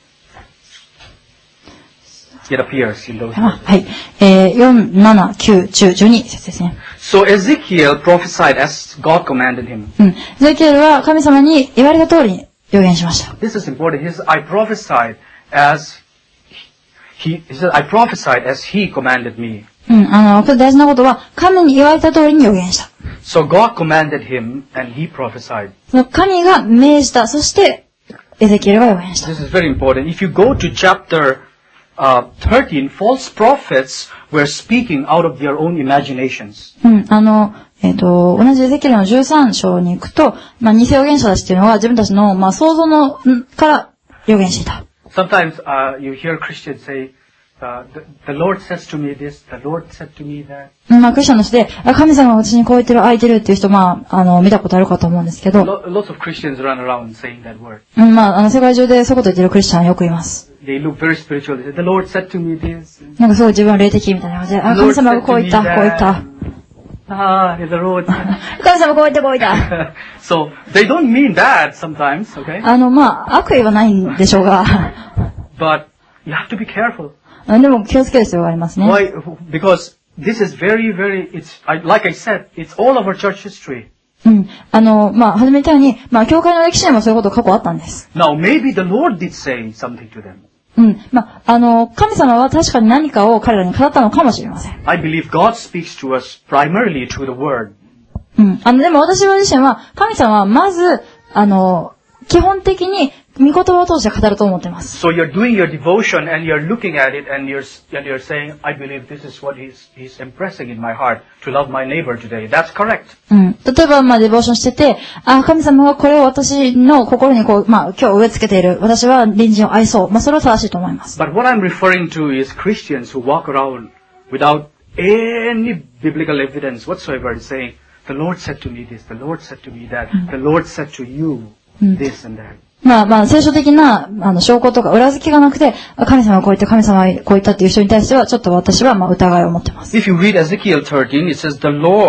It appears in those verses. はい。4、7、9、10、12節ですね。 So Ezekiel prophesied as God commanded him. エゼキエルは神様に言われた通りに予言しました。 This is important. He says, I prophesied as he commanded me. 大事なことは、神に言われた通りに予言した。 So God commanded him and he prophesied. その神が命じた。そして、エゼキエルが予言した。 This is very important. If you go to chapter 13, false prophets were speaking out of their own imaginations. 同じエゼキエルの13章に行くと、偽預言者たちっていうのは自分たちの、想像のから予言していた。 Sometimes you hear Christians say, the Lord says to me this, the Lord said to me that. クリスチャンの人で、神様が私にこう言ってる、ああ言ってるっていう人、見たことあるかと思うんですけど。 Lots of Christians run around saying that word. 世界中でそういうこと言ってるクリスチャンはよくいます。 They look very spiritual. They say, the Lord said to me this. なんかすごい自分は霊的みたいな感じで、神様がこう言った、こう言った。 the Lord. 神様こう言ってこう言った。 So, they don't mean that sometimes, okay? 悪意はないんでしょうが。 But, you have to be careful. でも気をつける必要がありますね。 Why? Because this is very, like I said, it's all over church history. 初めたように、教会の歴史にもそういうこと過去あったんです。 Now, maybe the Lord did say something to them. 神様は確かに何かを彼らに語ったのかもしれません。 I believe God speaks to us primarily through the word. でも私自身は、神様はまず、基本的に御言葉を通して語ると思っています。 So you're doing your devotion and you're looking at it and you're saying, I believe this is what he's impressing in my heart to love my neighbor today. That's correct. 例えば、デボーションしてて、神様はこれを私の心に今日植え付けている。私は隣人を愛そう。それは正しいと思います。 But what I'm referring to is Christians who walk around without any biblical evidence whatsoever saying, the Lord said to me this, the Lord said to me that, the Lord said to you this and that. 聖書的な、証拠とか裏付けがなくて、神様はこう言って、神様はこう言ったっていう人に対しては、ちょっと私は、疑いを持ってます。 If you read Ezekiel 13, it says,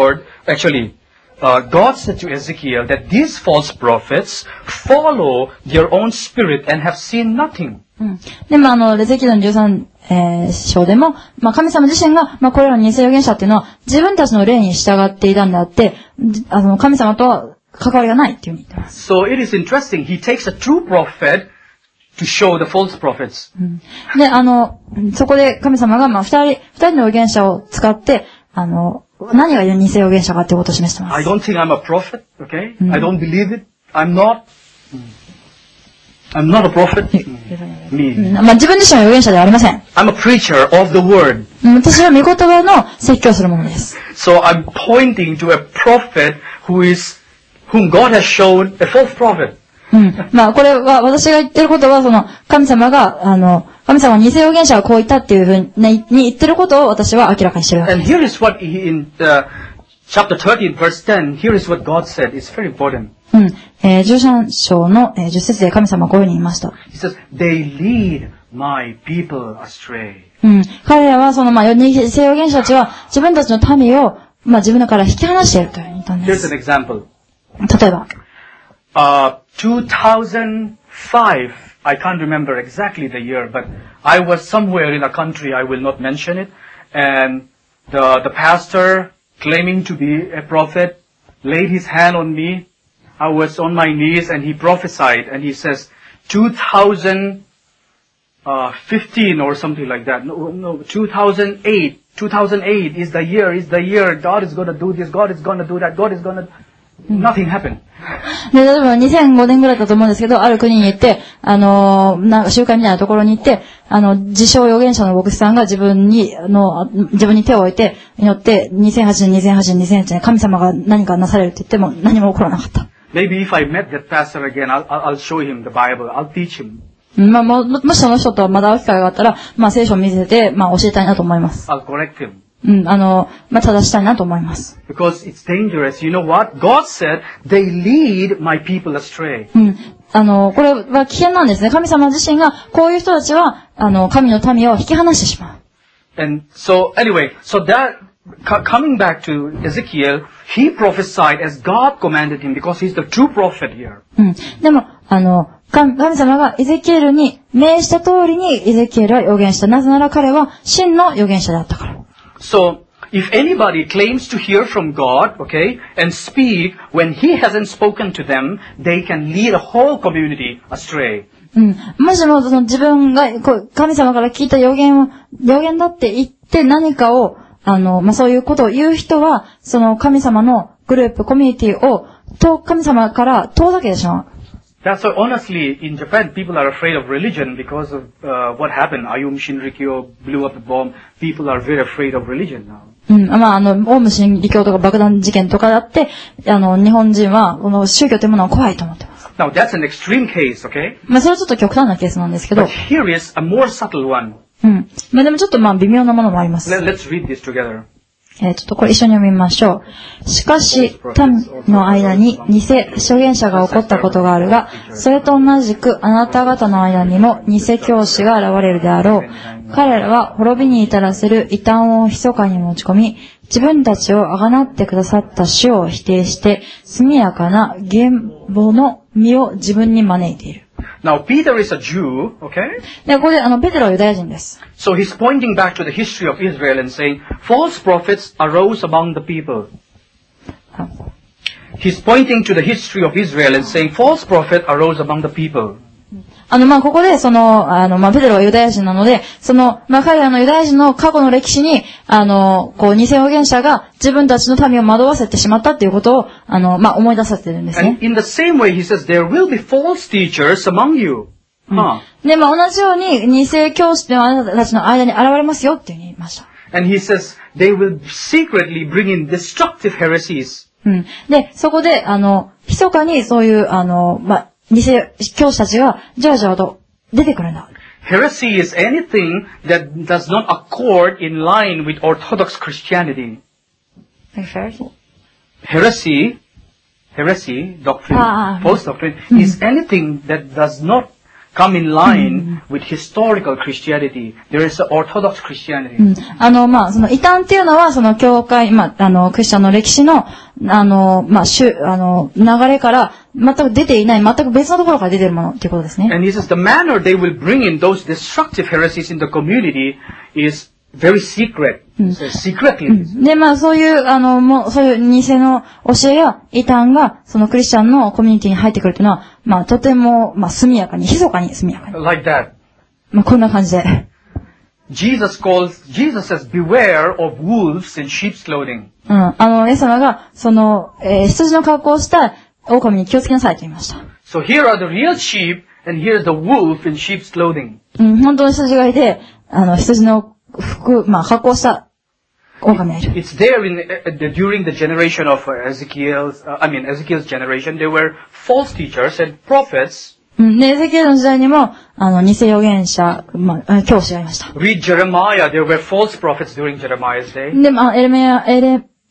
God said to Ezekiel that these false prophets follow their own spirit and have seen nothing. でも、エゼキエルの13、章でも、神様自身が、これらの偽預言者っていうのは、自分たちの霊に従っていたんであって、神様とは、関わりがないっていうふうに言ってます。 So it is interesting. He takes a true prophet to show the false prophets. で、そこで神様が、二人の預言者を使って、何が偽預言者かっていうことを示してます。 I don't think I'm a prophet, okay? I don't believe it. I'm not a prophet. Me. 自分自身は預言者ではありません。 I'm a preacher of the word. 私は御言葉の説教するものです。 So I'm pointing to a prophet whom God has shown a false prophet. これは、私が言ってることは、神様が、神様は偽預言者がこう言ったっていうふうに言ってることを私は明らかにしてるわけです。 And here is what in chapter 13 verse 10, here is what God said. It's very important. 13章の10節で神様はこういうふうに言いました。 He says, they lead my people astray. 彼らは偽預言者たちは自分たちの民をまあ自分から引き離しているというふうに言ったんで Here's す。 an example. 例えば、 2005, I can't remember exactly the year, but I was somewhere in a country, I will not mention it, and the pastor, claiming to be a prophet, laid his hand on me. I was on my knees and he prophesied, and he says, 2015 or something like that. No, 2008 is the year. God is going to do this, God is going to do that, God is going to... Nothing happened. で、例えば2005年ぐらいだと思うんですけど、ある国に行って、なんか集会みたいなところに行って、自称預言者の牧師さんが自分に手を置いて、によって、2008年、神様が何かなされるって言っても何も起こらなかった。 Maybe if I met that pastor again, I'll show him the Bible, I'll teach him. まあ、もしその人とまだ会う機会があったら、まあ、聖書を見せて、まあ、教えたいなと思います。 I'll correct him. まあ、正したいなと思います。 Because it's dangerous. You know what? God said, they lead my people astray. これは危険なんですね。神様自身が、こういう人たちは、神の民を引き離してしまう。 And so, anyway, so that, coming back to Ezekiel, he prophesied as God commanded him because he's the true prophet here. でも、神様がエゼキエルに命じた通りにエゼキエルは預言した。なぜなら彼は真の預言者だったから。 So, if anybody claims to hear from God, okay, and speak when he hasn't spoken to them, they can lead a whole community astray. もしも自分が神様から聞いた預言だって言って何かを、まあ、そういうことを言う人は、その神様のグループ、コミュニティを、神様から遠ざけてしまう。 That's why, honestly, in Japan, people are afraid of religion because of what happened. Ayum Shinrikyo blew up a bomb. People are very afraid of religion now. まあ、オウム真理教とか爆弾事件とかだって、日本人は、この宗教というものは怖いと思ってます。 Now, that's an extreme case, okay? まあ、それはちょっと極端なケースなんですけど。 But here is a more subtle one. まあ、でもちょっとまあ、微妙なものもあります。 Let's read this together. ちょっとこれ一緒に読みましょう。しかし、民の間に偽預言者が起こったことがあるが、それと同じくあなた方の間にも偽教師が現れるであろう。彼らは滅びに至らせる異端を密かに持ち込み、自分たちをあがなってくださった主を否定して、速やかな幻母の身を自分に招いている。 Now, Peter is a Jew, okay? で、ここでペテロはユダヤ人です。 So he's pointing back to the history of Israel and saying, false prophets arose among the people. He's pointing to the history of Israel and saying, false prophet arose among the people. まあ、ここで、まあ、ペテロはユダヤ人なので、まあ、彼らのユダヤ人の過去の歴史に、こう、偽預言者が自分たちの民を惑わせてしまったっていうことを、まあ、思い出させてるんですね。 And in the same way, he says, there will be false teachers among you. で、まあ、同じように、偽教師っていうのはあなたたちの間に現れますよっていうふうに言いました。 And he says, they will secretly bring in destructive heresies. で、そこで、密かにそういう、まあ、偽教師たちがじわじわと出てくるんだ。 Heresy is anything that does not accord in line with Orthodox Christianity. Heresy, doctrine, false doctrine, is anything that does not come in line with historical Christianity. There is Orthodox Christianity. まあ、異端っていうのは、教会、まあ、クリスチャンの歴史の、まあ、流れから、全く出ていない、全く別のところから出ているものっていうことですね。 And he says the manner they will bring in those destructive heresies in the community is very secret. Secretly. で、まあ、そういう、そういう偽の教えや異端が、クリスチャンのコミュニティに入ってくるというのは、まあ、とても、まあ、速やかに、密かに速やかに。 Like that. まあ、こんな感じで。 Jesus says, beware of wolves in sheep's clothing. イエス様が、羊の格好をした狼に気をつけなさいと言いました。 So here are the real sheep, and here is the wolf in sheep's clothing. 本当に羊がいて、羊の服、まあ、格好した狼がいる。 It's there during the generation of Ezekiel's generation, there were false teachers and prophets. で、エゼキエルの時代にも、偽預言者、まあ、教師がいました。 Read Jeremiah, there were false prophets during Jeremiah's day. で、まあ、エ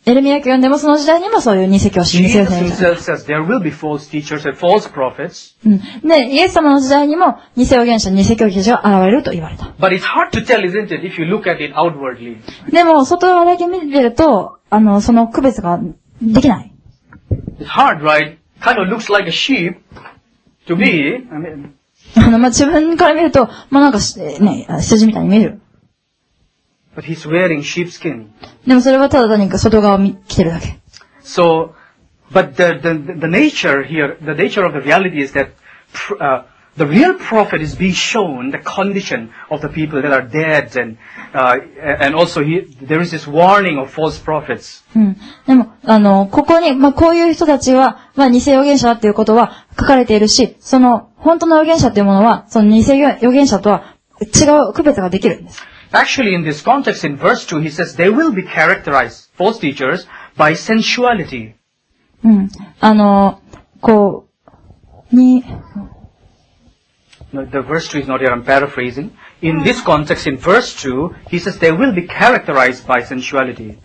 エレミヤ記を読んでもその時代にもそういう偽教師、偽預 Jesus 言者。 himself says there will be false teachers and false prophets. で、イエス様の時代にも偽預言者、偽教師が現れると言われた。 But it's hard to tell, isn't it, if you look at it outwardly. でも、外側だけ見てると、その区別ができない。 It's hard, right? Kind of looks like a sheep to me. I mean, 自分から見ると、なんか、ね、羊みたいに見える。 but he's wearing sheepskin. でもそれはただ何か外側を着てるだけ。 So, but the nature here, the nature of the reality is that the real prophet is being shown the condition of the people that are dead, and also there is this warning of false prophets. でも、ここに、こういう人たちは、偽預言者だっていうことは書かれているし、その、本当の預言者っていうものは、その偽預言者とは違う区別ができるんです。 Actually, in this context, in verse 2, he says they will be characterized, false teachers, by sensuality. The verse 2 is not here, I'm paraphrasing. In this context, in verse 2, he says they will be characterized by sensuality.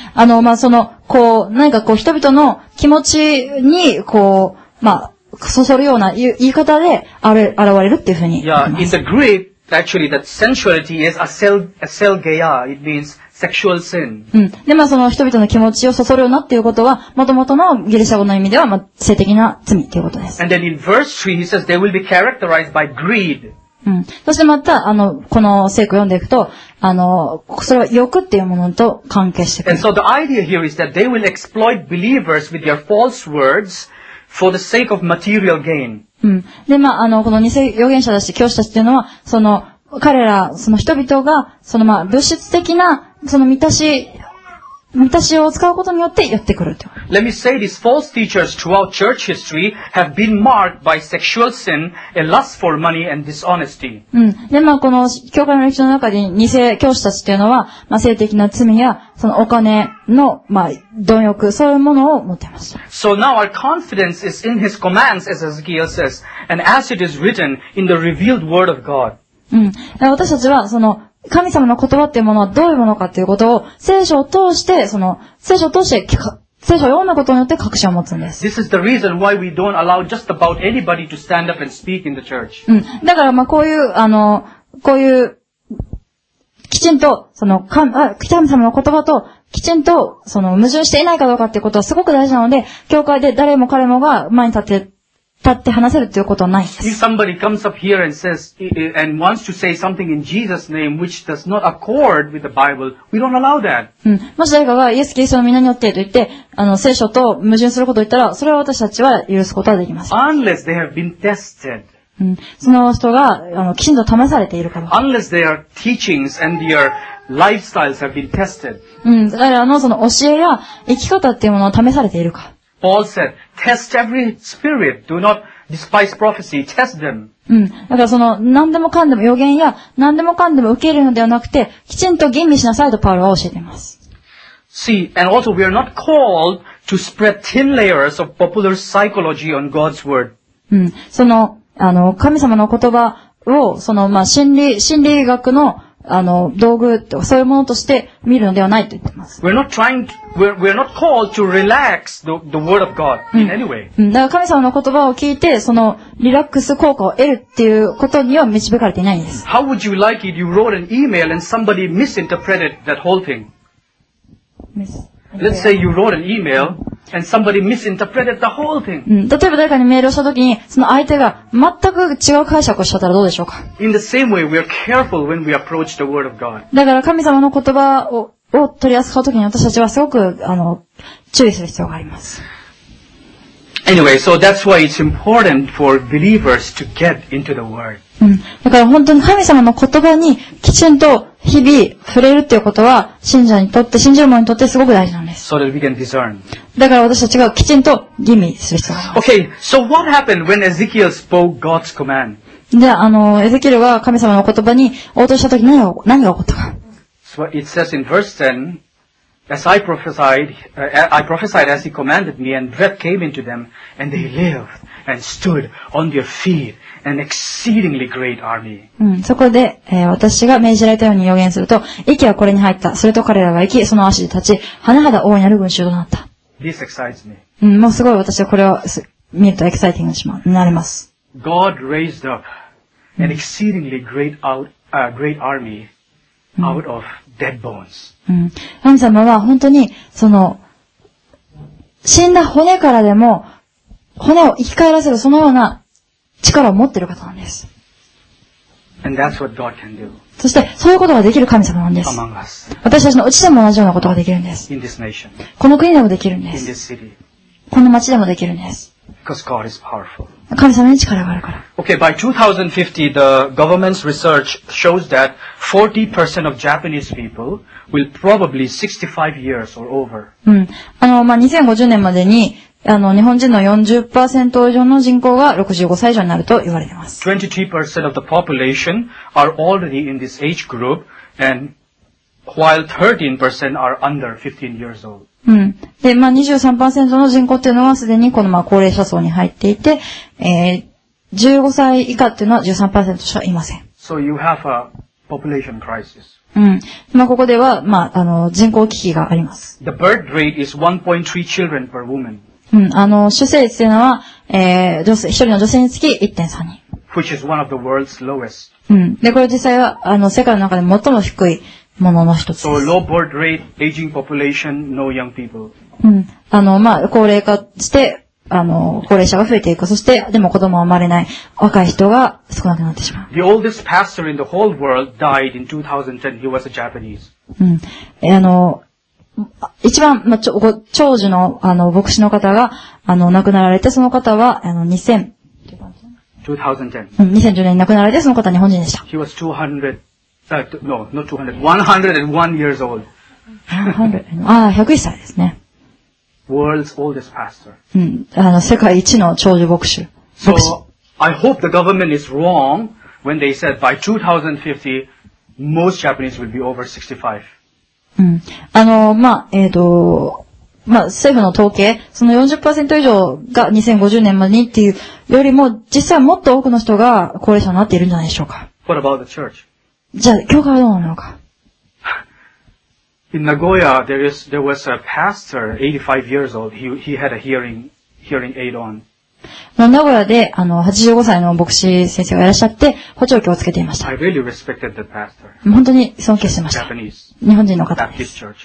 何か人々の気持ちに、そそるような言い方で現れるっていうふうに。 Yeah, in the Greek, actually, that sensuality is aselgeia. It means sexual sin. で、その人々の気持ちをそそるようなっていうことは、元々のギリシャ語の意味では、性的な罪っていうことです。 And then in verse 3, he says they will be characterized by greed. そしてまた、この聖句を読んでいくと、それは欲っていうものと関係してくる。 And so the idea here is that they will exploit believers with their false words for the sake of material gain. で、この偽預言者たち、教師たちっていうのは、彼ら、その人々が、物質的な、満たしを使うことによってやってくると。 Let me say this, false teachers throughout church history have been marked by sexual sin, a lust for money and dishonesty. で、この教会の歴史の中で偽教師たちっていうのは、性的な罪や、お金の、貪欲、そういうものを持っています。 So now our confidence is in his commands, as Ezekiel says, and as it is written in the revealed word of God. 私たちは、神様の言葉っていうものはどういうものかっていうことを、聖書を通して、聖書を読むことによって確信を持つんです。 This is the reason why we don't allow just about anybody to stand up and speak in the church. だからこういう、きちんと、神様の言葉と、きちんと、矛盾していないかどうかっていうことはすごく大事なので、教会で誰も彼もが前に立って話せるということはないです。 If somebody comes up here and says, and wants to say something in Jesus' name which does not accord with the Bible, we don't allow that. もし誰かがイエス・キリストの皆によってと言って、聖書と矛盾することを言ったら、それは私たちは許すことはできません。 Unless they have been tested. その人が、きちんと試されているから。 Unless their teachings and their lifestyles have been tested. 彼らの教えや生き方っていうものを試されているか。 Paul said, test every spirit. Do not despise prophecy. Test them. だから何でもかんでも予言や何でもかんでも受け入れるのではなくて、きちんと吟味しなさいとパウロは教えています。 See, and also we are not called to spread thin layers of popular psychology on God's word. 神様の言葉を、心理学の道具とかそういうものとして見るのではないと言っています。 We're not called to relax the word of God in any way. だから神様の言葉を聞いて、リラックス効果を得るっていうことには導かれていないんです。 How would you like it? You wrote an email and somebody misinterpreted that whole thing. Let's say you wrote an email and somebody misinterpreted the whole thing. 例えば誰かにメールをしたときに、その相手が全く違う解釈をしちゃったらどうでしょうか。 In the same way, we are careful when we approach the word of God. だから神様の言葉を取り扱うときに私たちはすごく注意する必要があります。 Anyway, so that's why it's important for believers to get into the word. だから本当に神様の言葉にきちんと日々触れるっていうことは信者にとって、信じる者にとってすごく大事なんです。 So that we can discern. だから私たちがきちんと吟味する必要があります。 Okay, so what happened when Ezekiel spoke God's command? じゃあ、エゼキエルが神様の言葉に応答したとき何が起こったか。 So it says in verse 10, As I prophesied as he commanded me, and breath came into them, and they lived and stood on their feet, an exceedingly great army. そこで、私が命じられたように予言すると、息はこれに入った。それと彼らが生き、その足で立ち、甚だ大いなる群衆となった。 This excites me. もうすごい私はこれを見るとエキサイティングになります。 God raised up an exceedingly great army out of dead bones. 神様は本当に、死んだ骨からでも、骨を生き返らせるそのような力を持っている方なんです。 And that's what God can do. そして、そういうことができる神様なんです。 Among us. 私たちのうちでも同じようなことができるんです。 In this nation. この国でもできるんで In す。 this city. この町でもできるんです。 Because God is powerful. 神様に力があるから。 Okay, by 2050, the government's research shows that 40% of Japanese people will probably 65 years or over. 2050年までに、日本人の 40% 以上の人口が65歳以上になると言われています。 23% of the population are already in this age group, and while 13% are under 15 years old. で、23% の人口っていうのはすでにこの高齢者層に入っていて、15歳以下っていうのは 13% しかいません。 So you have a population crisis. ここでは、人口危機があります。 The birth rate is 1.3 children per woman. 出生率というのは、一人の女性につき 1.3 人。 Which is one of the world's lowest. で、これ実際は、世界の中で最も低いものの一つです。 So low birth rate, aging population, no young people. 高齢化して、高齢者が増えていく。そして、でも子供は生まれない。若い人が少なくなってしまう。 The oldest pastor in the whole world died in 2010. He was a Japanese. 一番、長寿の、牧師の方が、亡くなられて、その方は、2010年に亡くなられて、その方は日本人でした。 He was 101 years old. 101歳ですね。 World's oldest pastor. 世界一の長寿牧師。 So, I hope the government is wrong when they said by 2050, most Japanese will be over 65. 政府の統計、その 40% 以上が2050年までにっていうよりも、実際はもっと多くの人が高齢者になっているんじゃないでしょうか。 What about the church? じゃあ、教会はどうなのか。 In Nagoya, there was a pastor, 85 years old. He had a hearing aid on. 名古屋で、85歳の牧師先生がいらっしゃって、補聴器をつけていました。 I really respected that pastor. 本当に尊敬してました。 Japanese. 日本人の方です。 Baptist church.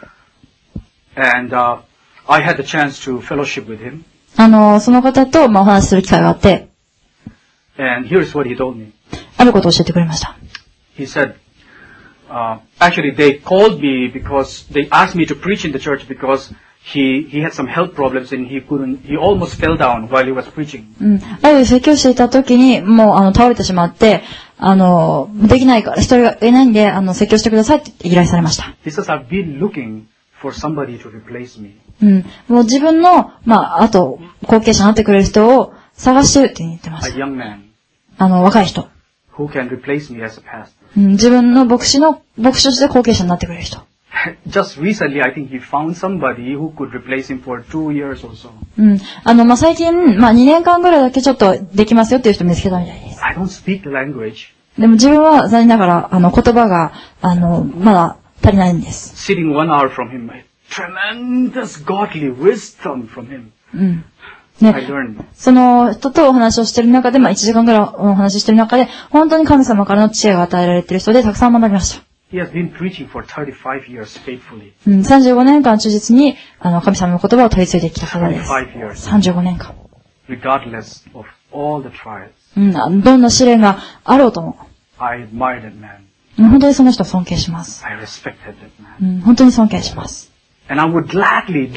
And, I had the chance to fellowship with him. その方と、お話しする機会があって、 And here's what he told me. あることを教えてくれました。 He said, actually they called me because they asked me to preach in the church because he had some health problems and he almost fell down while he was preaching. ある説教していた時に、もう倒れてしまって、できないから、一人がいないんで、説教してくださいって依頼されました。 He says, I've been looking for somebody to replace me. もう自分の、あと、後継者になってくれる人を探してるって言ってました。 A young man. 若い人。 Who can replace me as a pastor. 自分の牧師として後継者になってくれる人。 Just recently, I think he found somebody who could replace him for 2 years or so. 最近、2年間ぐらいだけちょっとできますよっていう人見つけたみたいです。 I don't speak the language. でも自分は残念ながら、言葉が、まだ足りないんです。 Sitting 1 hour from him, tremendous godly wisdom from him. I learned. その人とお話をしている中で、1時間ぐらいお話ししている中で、本当に神様からの知恵が与えられている人でたくさん学びました。 He has been preaching for 35 years faithfully. 35年間忠実に、神様の言葉を取り継いできた方です。35年間。 Regardless of all the trials. どんな試練があろうとも。 I admire that man. 本当にその人を尊敬します。 I respected that man. 本当に尊敬します。 And I would gladly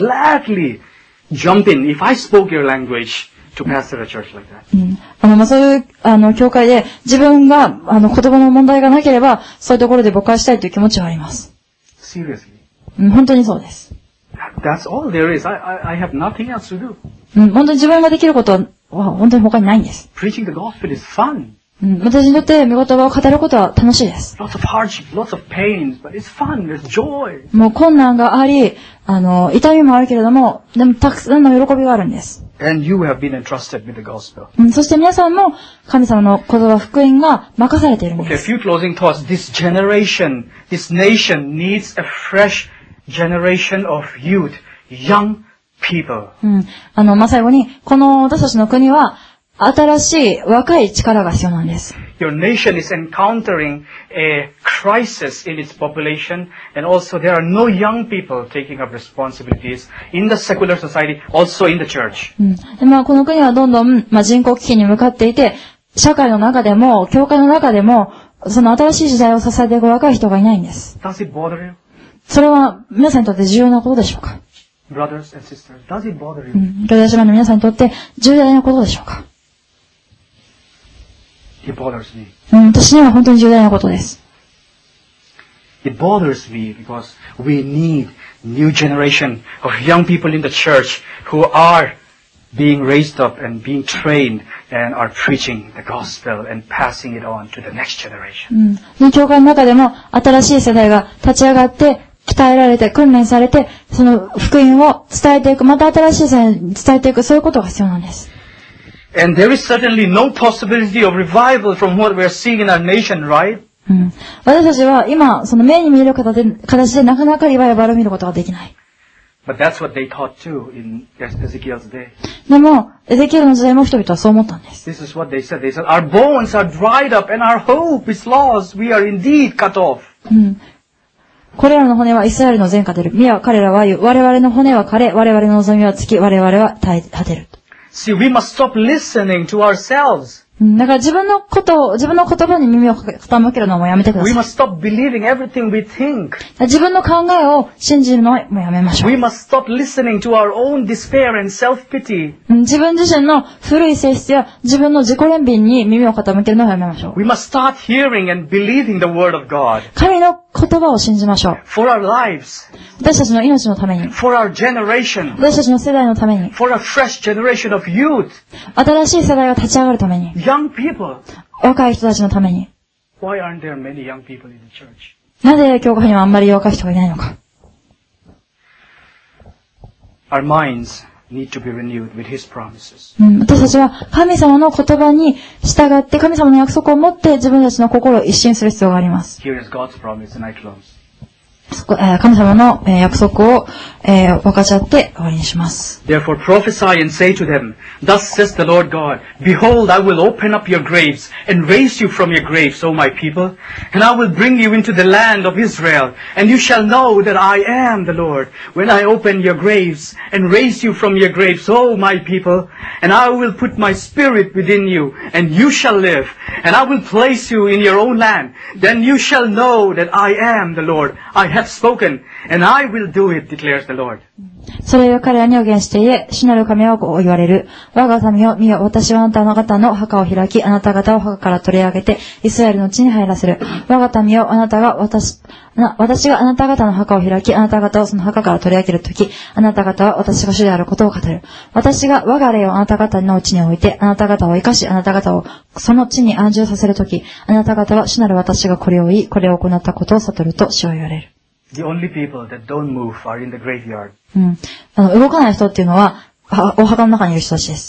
jump in if I spoke your language to pastor a church like that. そういう、教会で自分が、言葉の問題がなければ、そういうところで牧会したいという気持ちはあります。 Seriously. 本当にそうです。 That's all there is. I have nothing else to do. 本当に自分ができることは本当に他にないんです。 Preaching the gospel is fun. 私にとって御言葉を語ることは楽しいです。 Lots of hardship, lots of pains, but it's fun, there's joy. もう困難があり、痛みもあるけれども、でもたくさんの喜びがあるんです。 And you have been entrusted with the gospel. そして皆さんも神様の言葉、福音が任されているん Okay, で a す。 few closing thoughts. This generation, this nation needs a fresh generation of youth, young people. 最後に、この私たちの国は、新しい若い力が必要なんです。 Your nation is encountering a crisis in its population, and also there are no young people taking up responsibilities in the secular society, also in the church. でこの国はどんどん、人口危機に向かっていて、社会の中でも、教会の中でも、その新しい時代を支えていく若い人がいないんです。 Does it bother you? それは皆さんにとって重要なことでしょうか？ Brothers and sisters, does it bother you? 兄弟姉妹の皆さんにとって重大なことでしょうか？ It bothers me. 私には本当に重大なことです。 It bothers me because we need new generation of young people in the church who are being raised up and being trained and are preaching the gospel and passing it on to the next generation. 教会の中でも新しい世代が立ち上がって鍛えられて訓練されてその福音を伝えていく、また新しい世代に伝えていく、そういうことが必要なんです。 And there is certainly no possibility of revival from what we are seeing in our nation, right? 私たちは今その目に見える形でなかなかリバイバルを見ることができない。 But that's what they thought too in Ezekiel's day. でもエゼキエルの時代も人々はそう思ったんです。 This is what they said. They said, "Our bones are dried up and our hope is lost. We are indeed cut off." これらの骨はイスラエルの前科出る。彼らは言う。我々の骨は枯れ、我々の望みは尽き、我々は果てる。 See, we must stop listening to ourselves. だから自分の言葉に耳を傾けるのもやめてくださ We い。 must stop believing everything we think. 自分の考えを信じるのもやめましょ We う。 must stop listening to our own despair and self-pity. 自分自身の古い性質や自分の自己憐憫に耳を傾けるのをやめましょう。 We must start hearing and believing the word of God 神の言葉を信じましょう。 for our lives, 私たちの命のために、 for our generation, 私たちの世代のために、 for a fresh generation of youth, 新しい世代が立ち上がるために、 young people. 若い人たちのために。 Why aren't there many young people in the church? なぜ教会にはあんまり若い人がいないのか。 Our minds need to be renewed with His promises. 私たちは神様の言葉に従って神様の約束を持って自分たちの心を一新する必要があります。 Here is God's promise, and I close. 神様の約束を分かち合って終わりにします。 Therefore prophesy and say to them, Thus says the Lord God, Behold, I will open up your graves and raise you from your graves, O my people, and I will bring you into the land of Israel, and you shall know that I am the Lord, when I open your graves and raise you from your graves, O my people, and I will put my spirit within you, and you shall live, and I will place you in your own land. Then you shall know that I am the Lord. I have spoken, and I will do it, declares the Lord. それを彼らに予言して言え、主なる神はこう言われる。我が民を見よ、私はあなた方の墓を開き、あなた方を墓から取り上げて、イスラエルの地に入らせる。我が民を私があなた方の墓を開き、あなた方をその墓から取り上げるとき、あなた方は私が主であることを語る。私が我が霊をあなた方のうちに置いて、あなた方を生かし、あなた方をその地に安住させるとき、あなた方は主なる私がこれを言い、これを行ったことを悟ると主は言われる。 The only people that don't move are in the graveyard. 動かない人っていうのは、お墓の中にいる人たちです。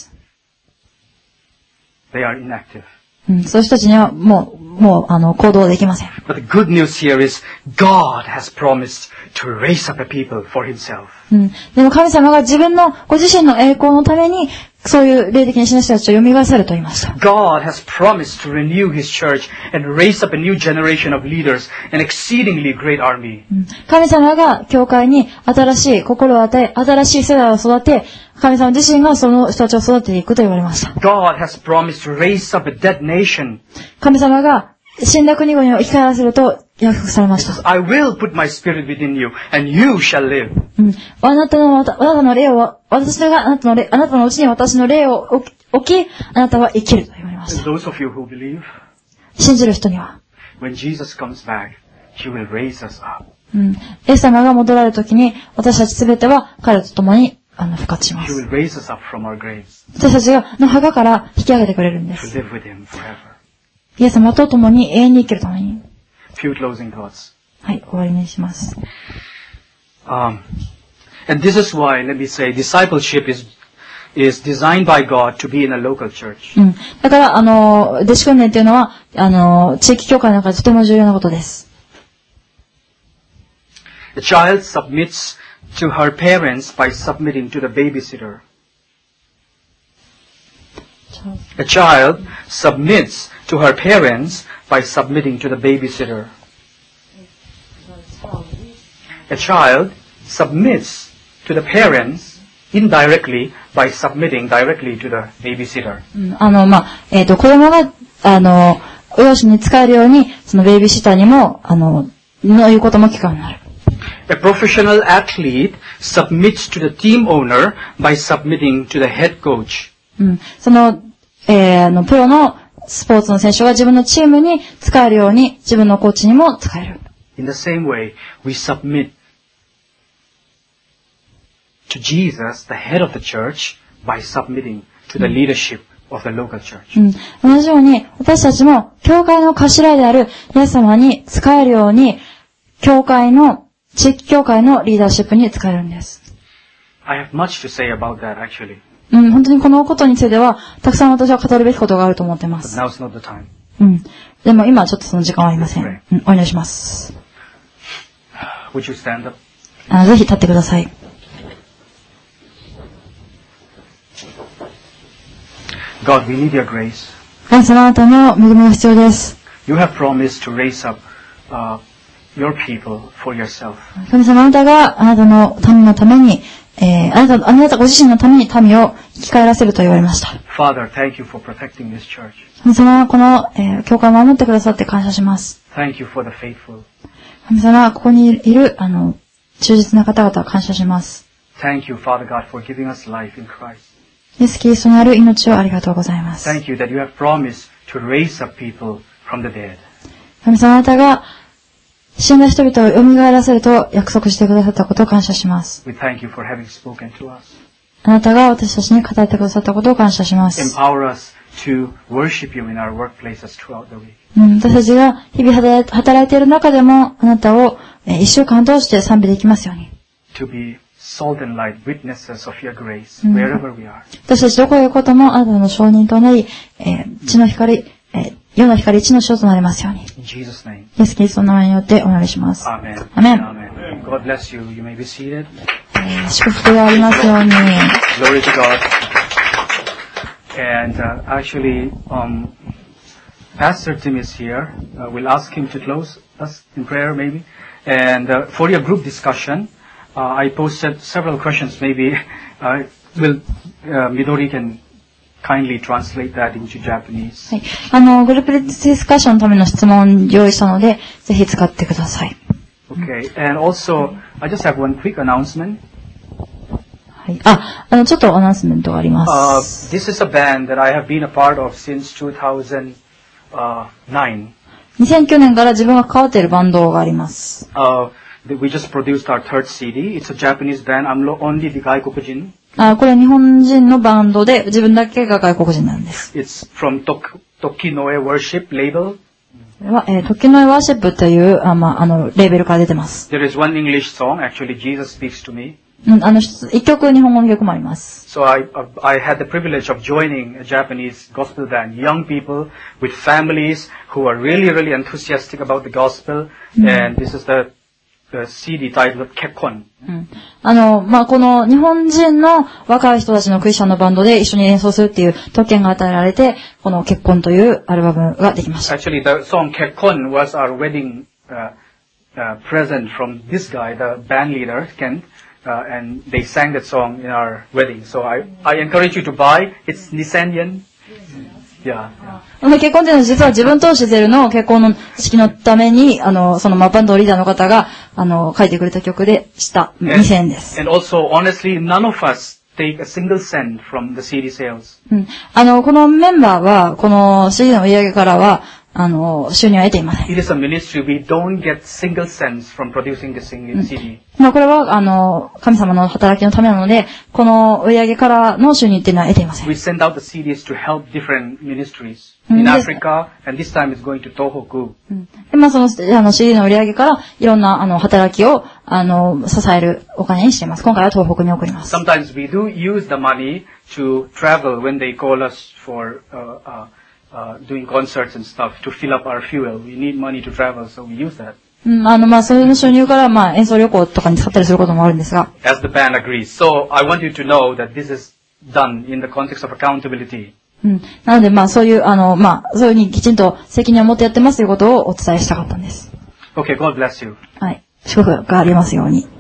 They are inactive. そういう人たちにはもう行動できません。 But the good news here is God has promised to raise up a people for Himself. でも神様がご自身の栄光のために、そういう霊的に死ぬ人たちを蘇らせると言いました。 God has promised to renew His church and raise up a new generation of leaders, an exceedingly great army. 神様が教会に新しい心を与え、新しい世代を育て、神様自身がその人たちを育てていくと言われました。 God has promised to raise up a dead nation. 神様が死んだ国々を生き返らせると約束されました。 I will put my spirit within you, and you shall live. あなたの霊を、私があなたのうちに私の霊を置き、あなたは生きると言われました。 Those of you who believe, 信じる人には、 when Jesus comes back, He will raise us up. イエス様が戻られるときに、私たちすべては彼と共に復活しま He す。 will raise us up from our graves 私たちの墓から引き上げてくれるんで to す。 live with Him forever. イエス様と共に永遠に生きるために。 Few closing thoughts. はい、終わりにします。 And this is why, let me say, discipleship is designed by God to be in a local church. だから、弟子訓練っていうのは、地域教会の中でとても重要なことです。 A child submits to her parents by submitting to the babysitter. A child submits to her parents by submitting to the babysitter. A child submits to the parents indirectly by submitting directly to the babysitter. 子供が、お養子に使えるように、そのベイビーシッターにも、の言うことも聞かになる。 A professional athlete submits to the team owner by submitting to the head coach. その、プロのスポーツの選手が自分のチームに使えるように、自分のコーチにも使える。 In the same way, we submit to Jesus, the head of the church, by submitting to the leadership of the local church. 同じように、私たちも、教会の頭であるイエス様に使えるように、地域教会のリーダーシップに使えるんです。 I have much to say about that, actually. 本当にこのことについては、たくさん私は語るべきことがあると思っていま But す。 now is not the time. でも今はちょっとその時間はありません。お願いします。 Would you stand up? ぜひ立ってください。 God, we need your grace. 神様、あなたの恵みが必要です。 You have promised to raise up your people for yourself. 神様、あなたがあなたの民のために、あなたご自身のために民を生き返らせると言われました。 Father, thank you for protecting this church. 神様はこの、教会を守ってくださって感謝します。 Thank you for the faithful. 神様はここにいる、忠実な方々を感謝します。 Thank you, Father God, for giving us life in Christ. イエス・キリストにある命をありがとうございます。 Thank you that you have promised to raise up people from the dead. 神様、あなたが死んだ人々を蘇らせると約束してくださったことを感謝します。 We thank you for having spoken to us. あなたが私たちに語ってくださったことを感謝します。 Empower us to worship you in our workplaces throughout the week. 私たちが日々働いている中でもあなたを一週間通して賛美できますように。 To be salt and light, witnesses of your grace, wherever we are. 私たちどこへ行くこともあなたの証人となり、地の光、世の光、地の塩となりますように。 In Jesus' name. イエス・キリストの名前によってお願いします。 アーメン。 アメン。 God bless you. You may be seated. 祝福がありますように。 Glory to God. And actually, Pastor Tim is here. We'll ask him to close us in prayer, maybe. And for your group discussion, I posted several questions. Maybe Midori can kindly translate that into Japanese. はい。グループディスカッションのための質問を用意したので、ぜひ使ってください。 Okay. And also, I just have one quick announcement. はい。ちょっとアナウンスメントがあります。 This is a band that I have been a part of since 2009. 2009年から自分が関わっているバンドがあります。 We just produced our third CD. It's a Japanese band. I'm only the 外国人。 これは日本人のバンドで、自分だけが外国人なんです。 It's from Tokinoe Worship label. 時のワーシップという、レーベルから出てます。 There is one English song, actually, Jesus Speaks to Me. 一曲日本語の曲もあります。 So I had the privilege of joining a Japanese gospel band, young people with families who are really, really enthusiastic about the gospel. And this is the CD titled Kekkon. この日本人の若い人たちのクリスチャンのバンドで一緒に演奏するっていう特権が与えられて、この結婚というアルバムができました。 Actually, the song Kekkon was our wedding present from this guy, the band leader, Ken, and they sang that song in our wedding. So I encourage you to buy. It's Nissanyan. Yeah. 結婚っていうのは実は自分とシゼルの結婚の式のために、バンドリーダーの方が、書いてくれた曲でした。2000円です。 And also, honestly, none of us take a single cent from the CD sales. このメンバーは、この CD の売り上げからは、 収入は得ていません。 It is a ministry. We don't get single cents from producing the CD. まあこれは、神様の働きのためなので、この売上からの収入っていうのは得ていません。 We send out the CDs to help different ministries in Africa, and this time it's going to Tohoku. で、まあその、CD の売上から、いろんな、働きを、支えるお金にしています。今回は東北に送ります。 Sometimes we do use the money to travel when they call us for doing concerts and stuff to fill up our fuel. We need money to travel, so we use that. まあ、そういう収入から、まあ、演奏旅行とかに使ったりすることもあるんですが。 As the band agrees. So, I want you to know that this is done in the context of accountability. なので、まあ、そういう、まあ、そういうふうにきちんと責任を持ってやってますということをお伝えしたかったんです。 Okay, God bless you. はい。祝福がありますように。